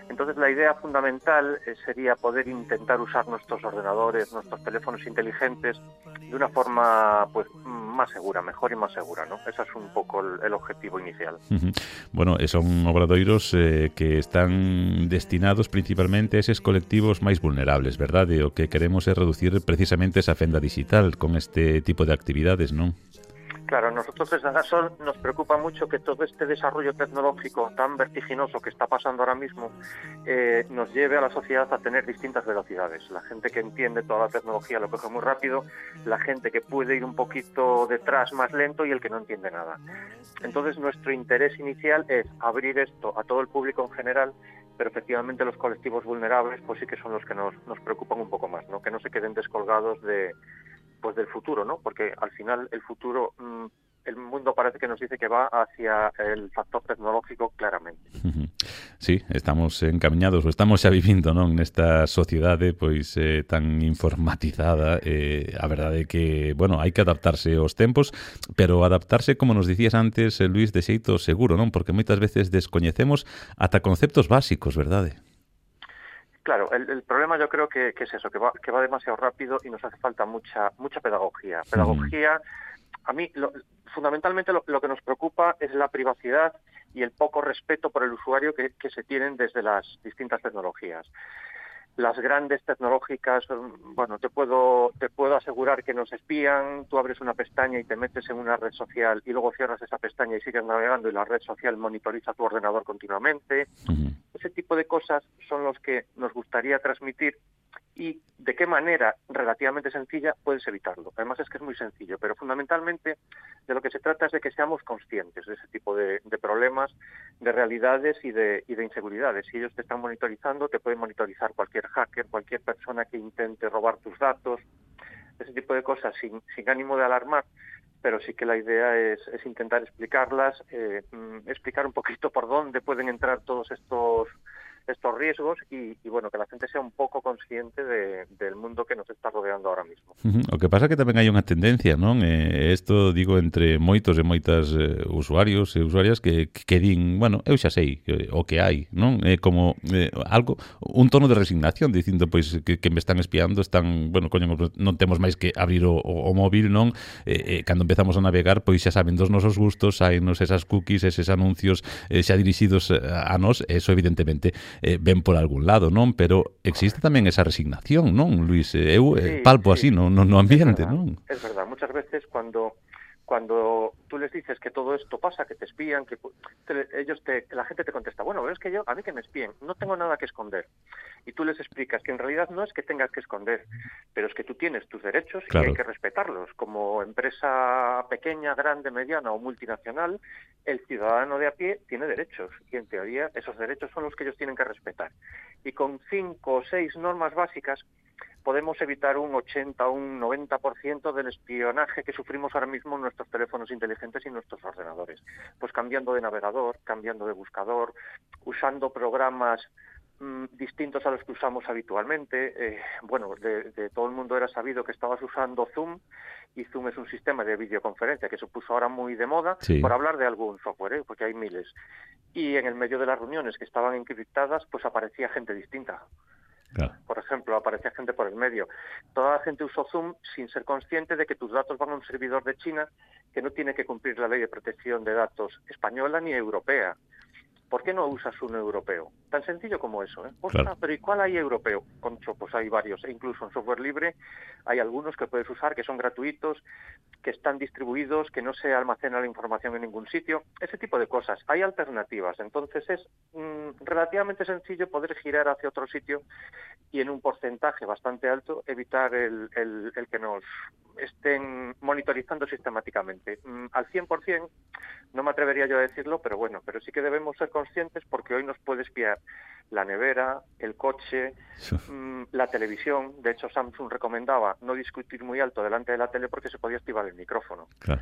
Entonces la idea fundamental eh, sería poder intentar usar nuestros ordenadores, nuestros teléfonos inteligentes de una forma pues más segura, mejor y más segura, ¿no? Ese es un poco el, el objetivo inicial. Uh-huh. Bueno, son obradoiros eh, que están destinados principalmente a esos colectivos máis vulnerables, verdad? E o que queremos é reducir precisamente esa fenda digital con este tipo de actividades, non? Claro, nosotros desde Gasol nos preocupa mucho que todo este desarrollo tecnológico tan vertiginoso que está pasando ahora mismo eh, nos lleve a la sociedad a tener distintas velocidades. La gente que entiende toda la tecnología lo coge muy rápido, la gente que puede ir un poquito detrás más lento y el que no entiende nada. Entonces nuestro interés inicial es abrir esto a todo el público en general, pero efectivamente los colectivos vulnerables pues sí que son los que nos, nos preocupan un poco más, ¿no? Que no se queden descolgados de pues del futuro, ¿no? Porque al final el futuro, mmm, el mundo parece que nos dice que va hacia el factor tecnológico claramente. Sí, estamos encaminhados, o estamos xa vivindo, non, nesta sociedade pois eh, tan informatizada. Eh, a verdade é que, bueno, hai que adaptarse aos tempos, pero adaptarse, como nos dicías antes, eh, Luís, de xeito seguro, non? Porque moitas veces descoñecemos ata conceptos básicos, verdade? Claro, el, el problema yo creo que, que es eso, que va, que va demasiado rápido y nos hace falta mucha mucha pedagogía. Pedagogía, a mí, lo, fundamentalmente lo, lo que nos preocupa es la privacidad y el poco respeto por el usuario que, que se tienen desde las distintas tecnologías. Las grandes tecnológicas, bueno, te puedo te puedo asegurar que nos espían, tú abres una pestaña y te metes en una red social y luego cierras esa pestaña y sigues navegando y la red social monitoriza tu ordenador continuamente. Uh-huh. Ese tipo de cosas son los que nos gustaría transmitir y de qué manera relativamente sencilla puedes evitarlo. Además es que es muy sencillo, pero fundamentalmente de lo que se trata es de que seamos conscientes de ese tipo de, de problemas, de realidades y de, y de inseguridades. Si ellos te están monitorizando, te pueden monitorizar cualquier hacker, cualquier persona que intente robar tus datos, ese tipo de cosas sin, sin ánimo de alarmar, pero sí que la idea es, es intentar explicarlas, eh, explicar un poquito por dónde pueden entrar todos estos estos riesgos y, y bueno, que la gente sea un pouco consciente de, del mundo que nos está rodeando ahora mismo. Uh-huh. O que pasa que tamén hai unha tendencia, non? Eh, esto digo entre moitos e moitas eh, usuarios e usuarias que, que din, bueno, eu xa sei que, o que hai, non? É eh, como eh, algo, un tono de resignación dicindo, pois, que, que me están espiando, están, bueno, coño, non temos máis que abrir o, o, o móvil, non? Eh, eh, cando empezamos a navegar, pois xa saben dos nosos gustos, saínos esas cookies, eses anuncios eh, xa dirixidos a, a nós, eso evidentemente Eh, ven por algún lado, non? Pero existe tamén esa resignación, non, Luís? Eu eh, palpo sí, así no, no, no ambiente, es verdad, non? Es verdad, muchas veces cuando cuando tú les dices que todo esto pasa, que te espían, que te, ellos te, la gente te contesta, bueno, es que yo, a mí que me espíen, no tengo nada que esconder. Y tú les explicas que en realidad no es que tengas que esconder, pero es que tú tienes tus derechos claro. Y hay que respetarlos. Como empresa pequeña, grande, mediana o multinacional, el ciudadano de a pie tiene derechos y en teoría esos derechos son los que ellos tienen que respetar. Y con cinco o seis normas básicas podemos evitar un ochenta o un noventa por ciento del espionaje que sufrimos ahora mismo en nuestros teléfonos inteligentes y nuestros ordenadores. Pues cambiando de navegador, cambiando de buscador, usando programas mmm, distintos a los que usamos habitualmente. Eh, bueno, de, de todo el mundo era sabido que estabas usando Zoom, y Zoom es un sistema de videoconferencia que se puso ahora muy de moda, sí. Por hablar de algún software, ¿eh? Porque hay miles. Y en el medio de las reuniones que estaban encriptadas, pues aparecía gente distinta. Claro. Por ejemplo, aparecía gente por el medio. Toda la gente usó Zoom sin ser consciente de que tus datos van a un servidor de China que no tiene que cumplir la ley de protección de datos española ni europea. ¿Por qué no usas uno europeo? Tan sencillo como eso, ¿eh? Ostras, claro. Pero ¿y cuál hay europeo? Concho, pues hay varios, e incluso en software libre hay algunos que puedes usar que son gratuitos, que están distribuidos, que no se almacena la información en ningún sitio, ese tipo de cosas. Hay alternativas, entonces es mmm, relativamente sencillo poder girar hacia otro sitio y en un porcentaje bastante alto evitar el, el, el que nos estén monitorizando sistemáticamente. Mm, al cien por ciento no me atrevería yo a decirlo, pero bueno, pero sí que debemos ser conscientes porque hoy nos puede espiar la nevera, el coche, mmm, la televisión. De hecho, Samsung recomendaba no discutir muy alto delante de la tele porque se podía activar el micrófono. Claro.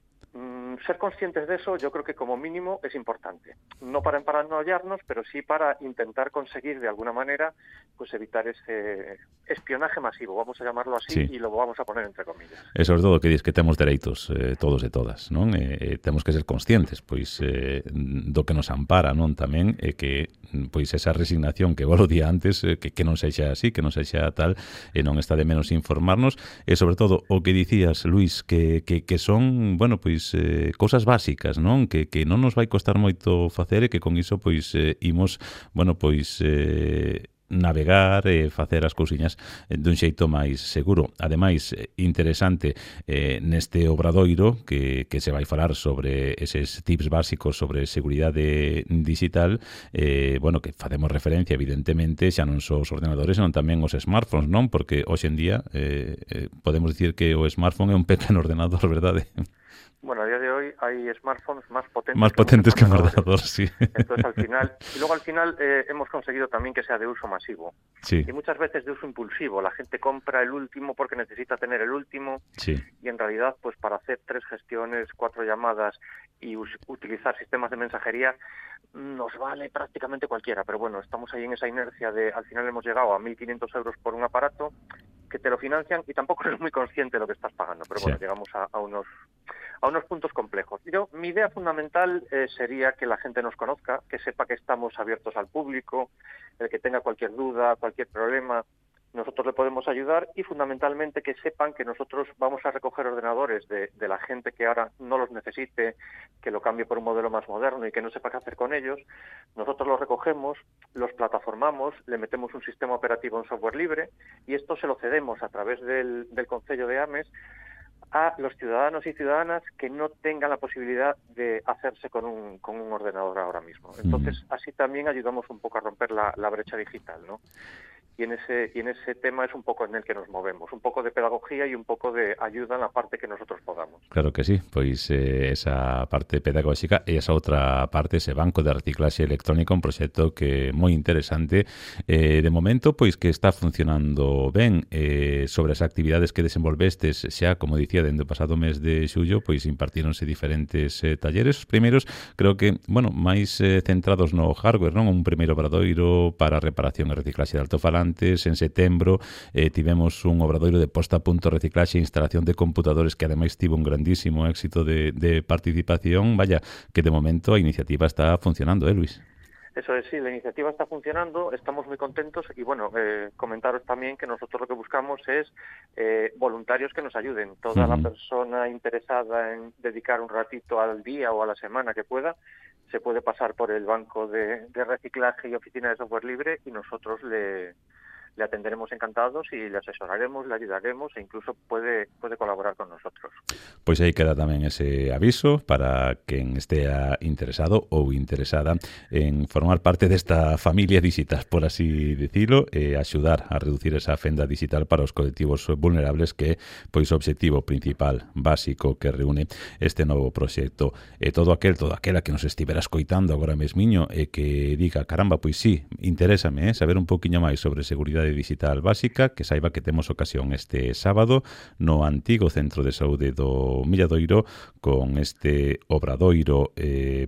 Mm, ser conscientes de eso yo creo que como mínimo es importante. No para emparanoiarnos, pero sí para intentar conseguir de alguna manera pues evitar ese espionaje masivo, vamos a llamarlo así, sí. Y lo vamos a poner entre comillas. E sobre todo que dis que temos dereitos eh, todos e todas, non? E, e temos que ser conscientes pois eh, do que nos ampara, non? Tamén é que pois esa resignación que vos o día antes, eh, que, que non sexa así, que non sexa tal, e non está de menos informarnos, e sobre todo o que dicías, Luís, que, que, que son, bueno, pois eh, cousas básicas, non? Que, que non nos vai costar moito facer e que con iso pois eh, imos, bueno, pois eh, navegar e facer as cousiñas dun xeito máis seguro. Ademais, interesante eh, neste obradoiro que, que se vai falar sobre eses tips básicos sobre seguridade digital, eh, bueno, que facemos referencia evidentemente xa non só os ordenadores, senón tamén os smartphones, non? Porque hoxe en día eh, eh, podemos dicir que o smartphone é un pequeno ordenador, verdade? Bueno, a día de hoy hay smartphones más potentes, más potentes que un ordenador, sí. Entonces, al final, y luego al final eh, hemos conseguido también que sea de uso masivo. Sí. Y muchas veces de uso impulsivo. La gente compra el último porque necesita tener el último. Sí. Y en realidad, pues para hacer tres gestiones, cuatro llamadas y us utilizar sistemas de mensajería, nos vale prácticamente cualquiera. Pero bueno, estamos ahí en esa inercia de, al final hemos llegado a mil quinientos euros por un aparato que te lo financian y tampoco eres muy consciente de lo que estás pagando. Pero bueno, sí, llegamos a, a unos... a unos puntos complejos. Yo, mi idea fundamental eh, sería que la gente nos conozca, que sepa que estamos abiertos al público, el que tenga cualquier duda, cualquier problema, nosotros le podemos ayudar y fundamentalmente que sepan que nosotros vamos a recoger ordenadores de, de la gente que ahora no los necesite, que lo cambie por un modelo más moderno y que no sepa qué hacer con ellos. Nosotros los recogemos, los plataformamos, le metemos un sistema operativo en software libre y esto se lo cedemos a través del, del Concello de Ames a los ciudadanos y ciudadanas que no tengan la posibilidad de hacerse con un, con un ordenador ahora mismo. Entonces, así también ayudamos un poco a romper la, la brecha digital, ¿no? Y en ese y en ese tema es un poco en el que nos movemos, un pouco de pedagogía e un pouco de ayuda na parte que nosotros podamos. Claro que sí, pois eh, esa parte pedagóxica e esa outra parte, ese banco de reciclaxe electrónica, un proxecto que é moi interesante, eh, de momento, pois que está funcionando ben. Eh, sobre as actividades que desenvolvestes xa, como dicía, dende o pasado mes de xullo, pois impartíronse diferentes eh, talleres. Os primeiros, creo que, bueno, máis eh, centrados no hardware, non? Un primeiro obradoiro para reparación e reciclaxe de altofalantes. En setembro eh, tivemos un obradoiro de posta a punto, reciclaxe e instalación de computadores que ademais tivo un grandísimo éxito de, de participación. Vaya, que de momento a iniciativa está funcionando, ¿eh, Luis? Eso es, sí, la iniciativa está funcionando, estamos muy contentos y bueno, eh, comentaros también que nosotros lo que buscamos es eh, voluntarios que nos ayuden. Toda uh-huh. la persona interesada en dedicar un ratito al día o a la semana que pueda, se puede pasar por el banco de, de reciclaje y oficina de software libre y nosotros le, le atenderemos encantados y le asesoraremos, le ayudaremos e incluso puede, puede colaborar con nosotros. Pois aí queda tamén ese aviso para quen estea interesado ou interesada en formar parte desta familia digital, por así dicilo, e axudar a reducir esa fenda digital para os colectivos vulnerables que pois o obxectivo principal, básico, que reúne este novo proxecto. E todo aquel, todo aquela que nos estivera escoitando agora mesmiño e que diga, caramba, pois sí, interésame eh, saber un poquinho máis sobre seguridade digital básica, que saiba que temos ocasión este sábado no antigo Centro de Saúde do Milladoiro con este obradoiro eh,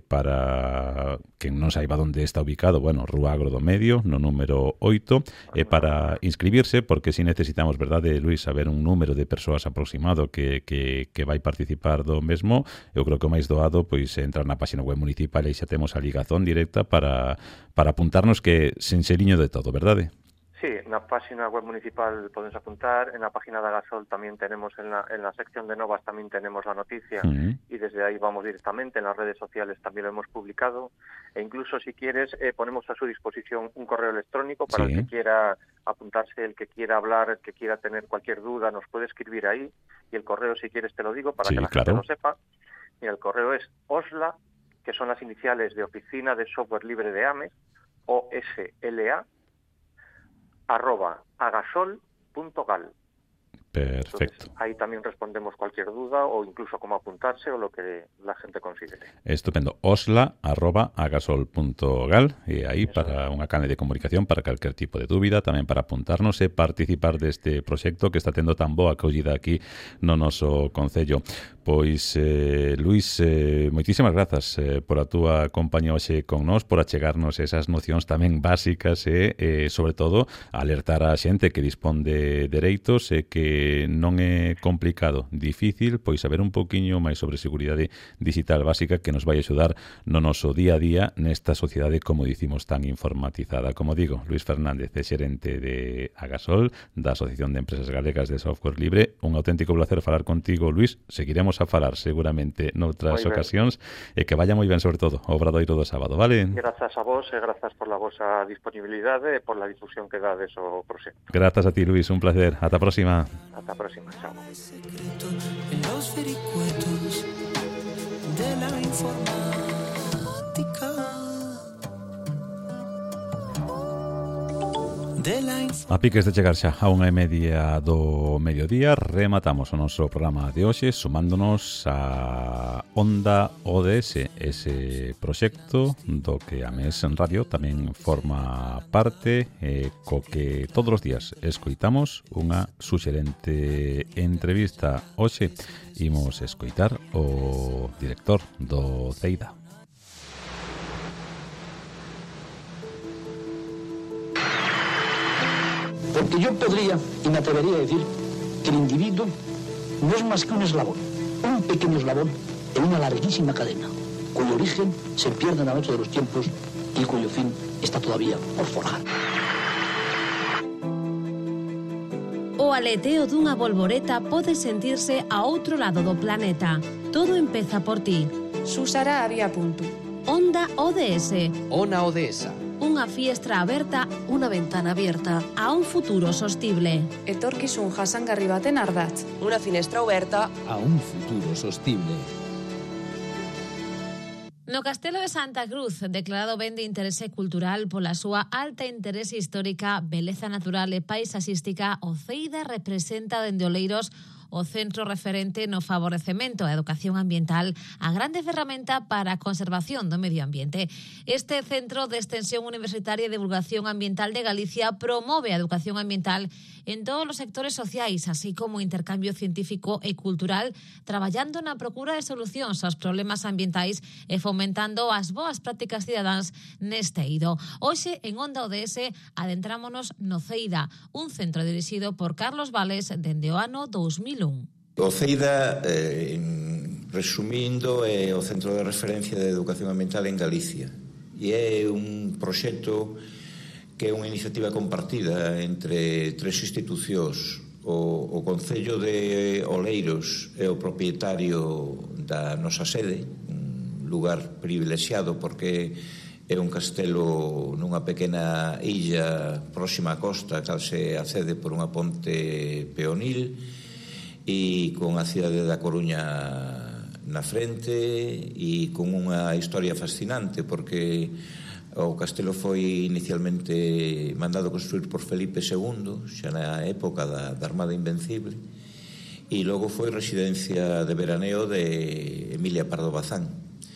para que non saiba onde está ubicado, bueno, Rúa Agro do Medio, no número oito, e eh, para inscribirse, porque si necesitamos, verdade, Luis, saber un número de persoas aproximado que, que, que vai participar do mesmo, eu creo que o máis doado pois entrar na página web municipal e xa temos a ligazón directa para, para apuntarnos que sen seriño de todo, verdade? Sí, en la página web municipal podemos apuntar, en la página de Agasol también tenemos, en la, en la sección de Novas también tenemos la noticia uh-huh. y desde ahí vamos directamente, en las redes sociales también lo hemos publicado e incluso si quieres eh, ponemos a su disposición un correo electrónico para sí. el que quiera apuntarse, el que quiera hablar, el que quiera tener cualquier duda, nos puede escribir ahí y el correo si quieres te lo digo para sí, que la claro. gente lo sepa. Y el correo es OSLA, que son las iniciales de Oficina de Software Libre de Ames, O S L A, arroba agasol punto gal. Perfecto. Entonces, ahí también respondemos cualquier duda o incluso cómo apuntarse o lo que la gente considere. Estupendo. osla arroba agasol punto gal e aí Eso para é. Unha canle de comunicación para calquer tipo de dúbida, tamén para apuntarnos e participar deste proxecto que está tendo tan boa acollida aquí no noso concello. Pois, eh, Luís, eh, moitísimas grazas eh, por a túa compañía hoxe con nós, por achegarnos esas nocións tamén básicas e, eh, sobre todo, alertar a xente que dispón de dereitos e que que non é complicado, difícil, pois saber un poquinho máis sobre seguridade digital básica que nos vai axudar no noso día a día nesta sociedade, como dicimos, tan informatizada. Como digo, Luís Fernández é xerente de Agasol, da Asociación de Empresas Galegas de Software Libre. Un auténtico placer falar contigo, Luís. Seguiremos a falar seguramente noutras ocasións e que vaya moi ben, sobre todo, o obradoiro do sábado, vale? Grazas a vos e grazas por la vosa disponibilidade e por la difusión que dades ao proxecto. Grazas a ti, Luís, un placer. Ata a próxima. Ata a próxima, chao. Secreto en los vericuetos de la informática. De la inf- A piques de chegar xa a unha e media do mediodía, rematamos o noso programa de hoxe sumándonos a Onda O D S, ese proxecto do que a Mes en Radio tamén forma parte, e co que todos os días escoitamos unha suxerente entrevista. Hoxe imos escoitar o director do CEIDA. Porque yo podría y me atrevería a decir que el individuo no es más que un eslabón, un pequeño eslabón en una larguísima cadena, cuyo origen se pierde en la noche de los tiempos y cuyo fin está todavía por forjar. O aleteo dunha bolboreta pode sentirse a outro lado do planeta. Todo empeza por ti. Susara había punto. Onda O D S. Ona O D S. Unha fiestra aberta, Una ventana abierta. a un futuro sostible. Etorkizun jasangarri baten ardatz. Una finestra oberta a un futuro sostible. No Castelo de Santa Cruz, declarado ben de interese cultural pola súa alta interese histórica, beleza natural e paisaxística, o CEIDA representa dende Oleiros o centro referente no favorecemento da educación ambiental, a grande ferramenta para a conservación do medio ambiente. Este Centro de Extensión Universitaria e Divulgación Ambiental de Galicia promove a educación ambiental en todos os sectores sociais, así como o intercambio científico e cultural, traballando na procura de solucións aos problemas ambientais e fomentando as boas prácticas cidadáns neste eido. Hoxe, en Onda O D S, adentrámonos no CEIDA, un centro dirixido por Carlos Vales dende o ano dous mil un. O CEIDA, eh, resumindo, é o Centro de Referencia de Educación Ambiental en Galicia, e é un proxecto que é unha iniciativa compartida entre tres institucións. O, o Concello de Oleiros é o propietario da nosa sede, un lugar privilexiado porque é un castelo nunha pequena illa próxima á costa, cal se accede por unha ponte peonil, e con a cidade da Coruña na frente, e con unha historia fascinante porque o castelo foi inicialmente mandado construir por Felipe segundo, xa na época da, da Armada Invencible, e logo foi residencia de veraneo de Emilia Pardo Bazán,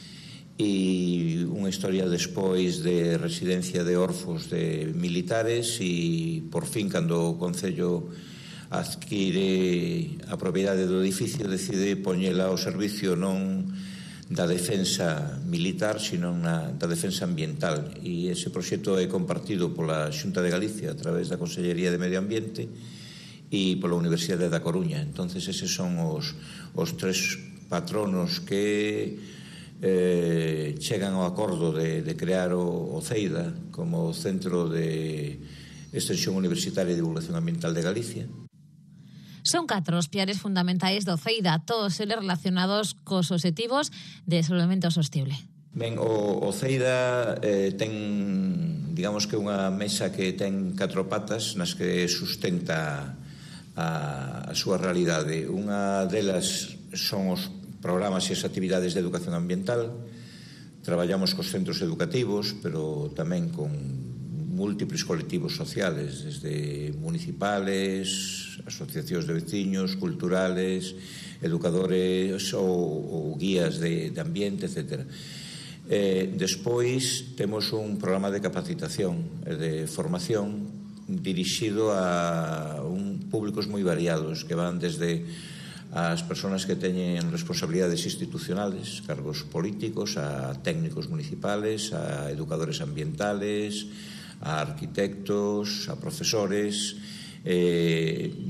e unha historia despois de residencia de orfos de militares, e por fin, cando o Concello adquire a propiedade do edificio, decide poñela ao servicio non da defensa militar, sino na, da defensa ambiental, e ese proxecto é compartido pola Xunta de Galicia a través da Consellería de Medio Ambiente e pola Universidade da Coruña. Entonces eses son os, os tres patronos que eh, chegan ao acordo de, de crear o, o CEIDA como Centro de Extensión Universitaria e Divulgación Ambiental de Galicia. Son catro os piares fundamentais do CEIDA, todos eles relacionados cos obxectivos de desenvolvemento sostible. Ben, o, o CEIDA eh, ten, digamos que unha mesa que ten catro patas nas que sustenta a, a súa realidade. Unha delas son os programas e as actividades de educación ambiental. Traballamos cos centros educativos, pero tamén con múltiples colectivos sociales, desde municipales, asociacións de veciños, culturales, educadores ou, ou guías de, de ambiente, etcétera. Eh, despois temos un programa de capacitación e de formación dirixido a un públicos moi variados, que van desde as persoas que teñen responsabilidades institucionales, cargos políticos, a técnicos municipales, a educadores ambientales, a arquitectos, a profesores, eh,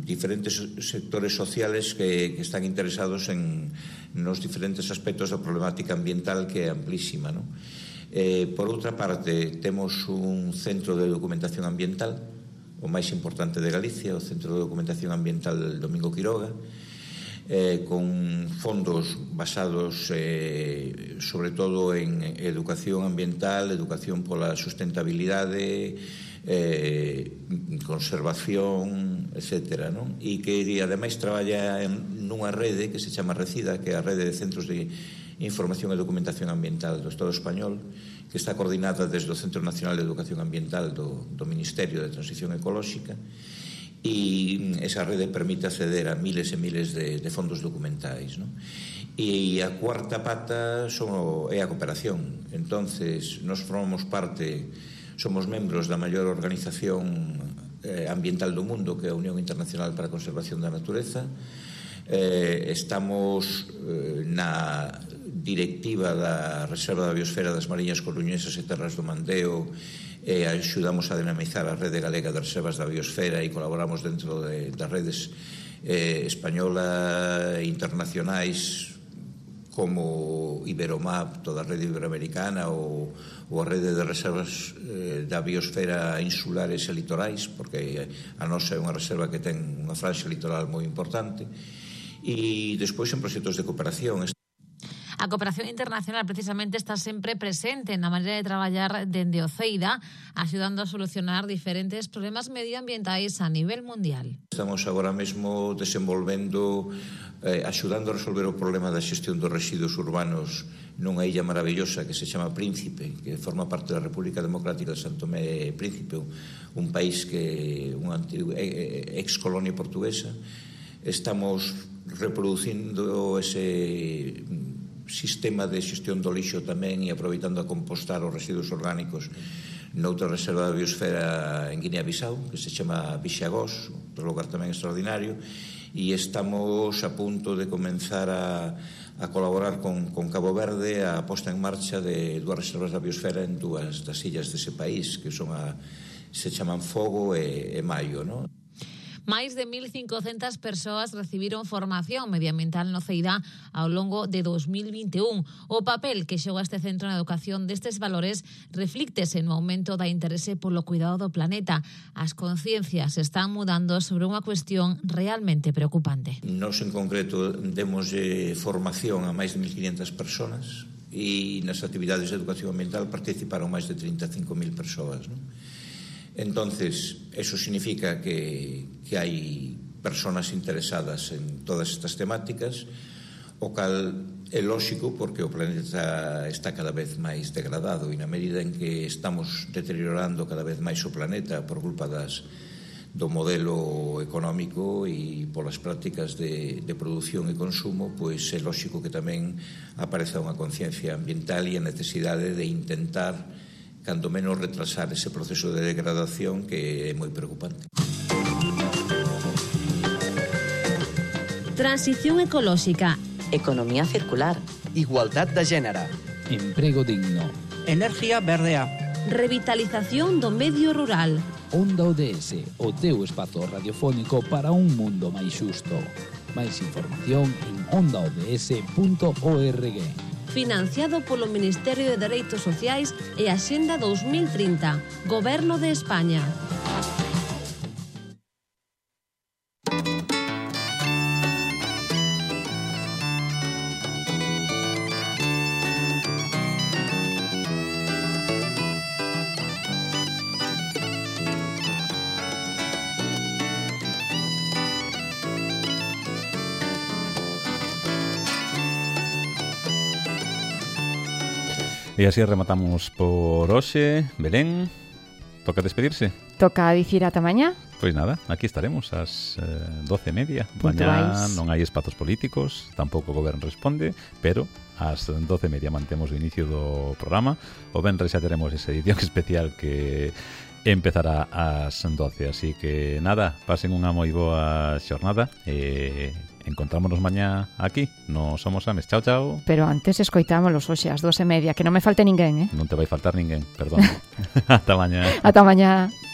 diferentes sectores sociales que, que están interesados en nos diferentes aspectos da problemática ambiental, que é amplísima, non? Eh, por outra parte, temos un centro de documentación ambiental, o máis importante de Galicia, o Centro de Documentación Ambiental Domingo Quiroga, eh, con fondos basados eh, sobre todo en educación ambiental, educación pola sustentabilidade, eh, conservación, etcétera, non? E que ademais traballa en nunha rede que se chama RECIDA, que é a Rede de Centros de Información e Documentación Ambiental do Estado Español, que está coordinada desde o Centro Nacional de Educación Ambiental do, do Ministerio de Transición Ecolóxica, e esa rede permite acceder a miles e miles de, de fondos documentais, non? E a cuarta pata son o, é a cooperación. Entonces, nos formamos parte, somos membros da maior organización eh, ambiental do mundo, que é a Unión Internacional para a Conservación da Natureza. Eh, estamos eh, na directiva da Reserva da Biosfera das Mariñas Coruñesas e Terras do Mandeo, e axudamos a dinamizar a Rede Galega de Reservas da Biosfera e colaboramos dentro de, das redes eh, española e internacionais como Iberomap, toda a rede iberoamericana, ou, ou a rede de reservas eh, da biosfera insulares e litorais, porque a nosa é unha reserva que ten unha franxa litoral moi importante. E despois en proxectos de cooperación. A cooperación internacional precisamente está sempre presente na maneira de traballar dende o CEIDA, axudando a solucionar diferentes problemas medioambientais a nivel mundial. Estamos agora mesmo desenvolvendo, eh, axudando a resolver o problema da xestión dos residuos urbanos nunha illa maravillosa que se chama Príncipe, que forma parte da República Democrática de Santo Tomé e Príncipe, un país que unha antiga ex colonia portuguesa. Estamos reproducindo ese sistema de xestión do lixo tamén e aproveitando a compostar os residuos orgánicos noutra reserva da biosfera en Guinea-Bissau, que se chama Bixagós, outro lugar tamén extraordinario, e estamos a punto de comenzar a, a colaborar con, con Cabo Verde a posta en marcha de dúas reservas da biosfera en dúas das illas dese país, que son a, se chaman Fogo e, e Maio, non? Máis de mil cincocentas persoas recibiron formación medioambiental no CEIDA ao longo de dos mil vinte e un. O papel que xoga este centro na educación destes valores reflíctese no aumento da interese polo cuidado do planeta. As conciencias están mudando sobre unha cuestión realmente preocupante. Nos en concreto demos eh, formación a máis de mil quinhentas persoas e nas actividades de educación ambiental participaron máis de trinta e cinco mil persoas, non? Entonces, eso significa que, que hai personas interesadas en todas estas temáticas, o cal é lóxico porque o planeta está cada vez máis degradado, e na medida en que estamos deteriorando cada vez máis o planeta por culpa das, do modelo económico e polas prácticas de, de produción e consumo, pois é lóxico que tamén apareza unha conciencia ambiental e a necesidade de intentar cando menos retrasar ese proceso de degradación que é moi preocupante. Transición ecolóxica, economía circular, igualdad de género, emprego digno, energía verdea, revitalización do medio rural. Onda O D S, o teu espazo radiofónico para un mundo máis xusto. Máis información en onda o d s punto org. Financiado polo Ministerio de Dereitos Sociais e Axenda dos mil trinta, Goberno de España. E así rematamos por hoxe. Belén, toca despedirse? Toca dicir ata mañá. Pois nada, aquí estaremos ás eh, doce e media. Puntuais. Mañá non hai espazos políticos, tampouco o Goberno responde, pero ás doce e media mantemos o inicio do programa. O venres xa teremos esa edición especial que empezará ás doce. Así que nada, pasen unha moi boa xornada e encontrámonos mañá aquí no Somos Ames. Chao, chao. Pero antes escoitámolos hoxe ás doce e media, que non me falte ninguén, eh? Non te vai faltar ninguén, perdón. Ata mañá. Ata mañá.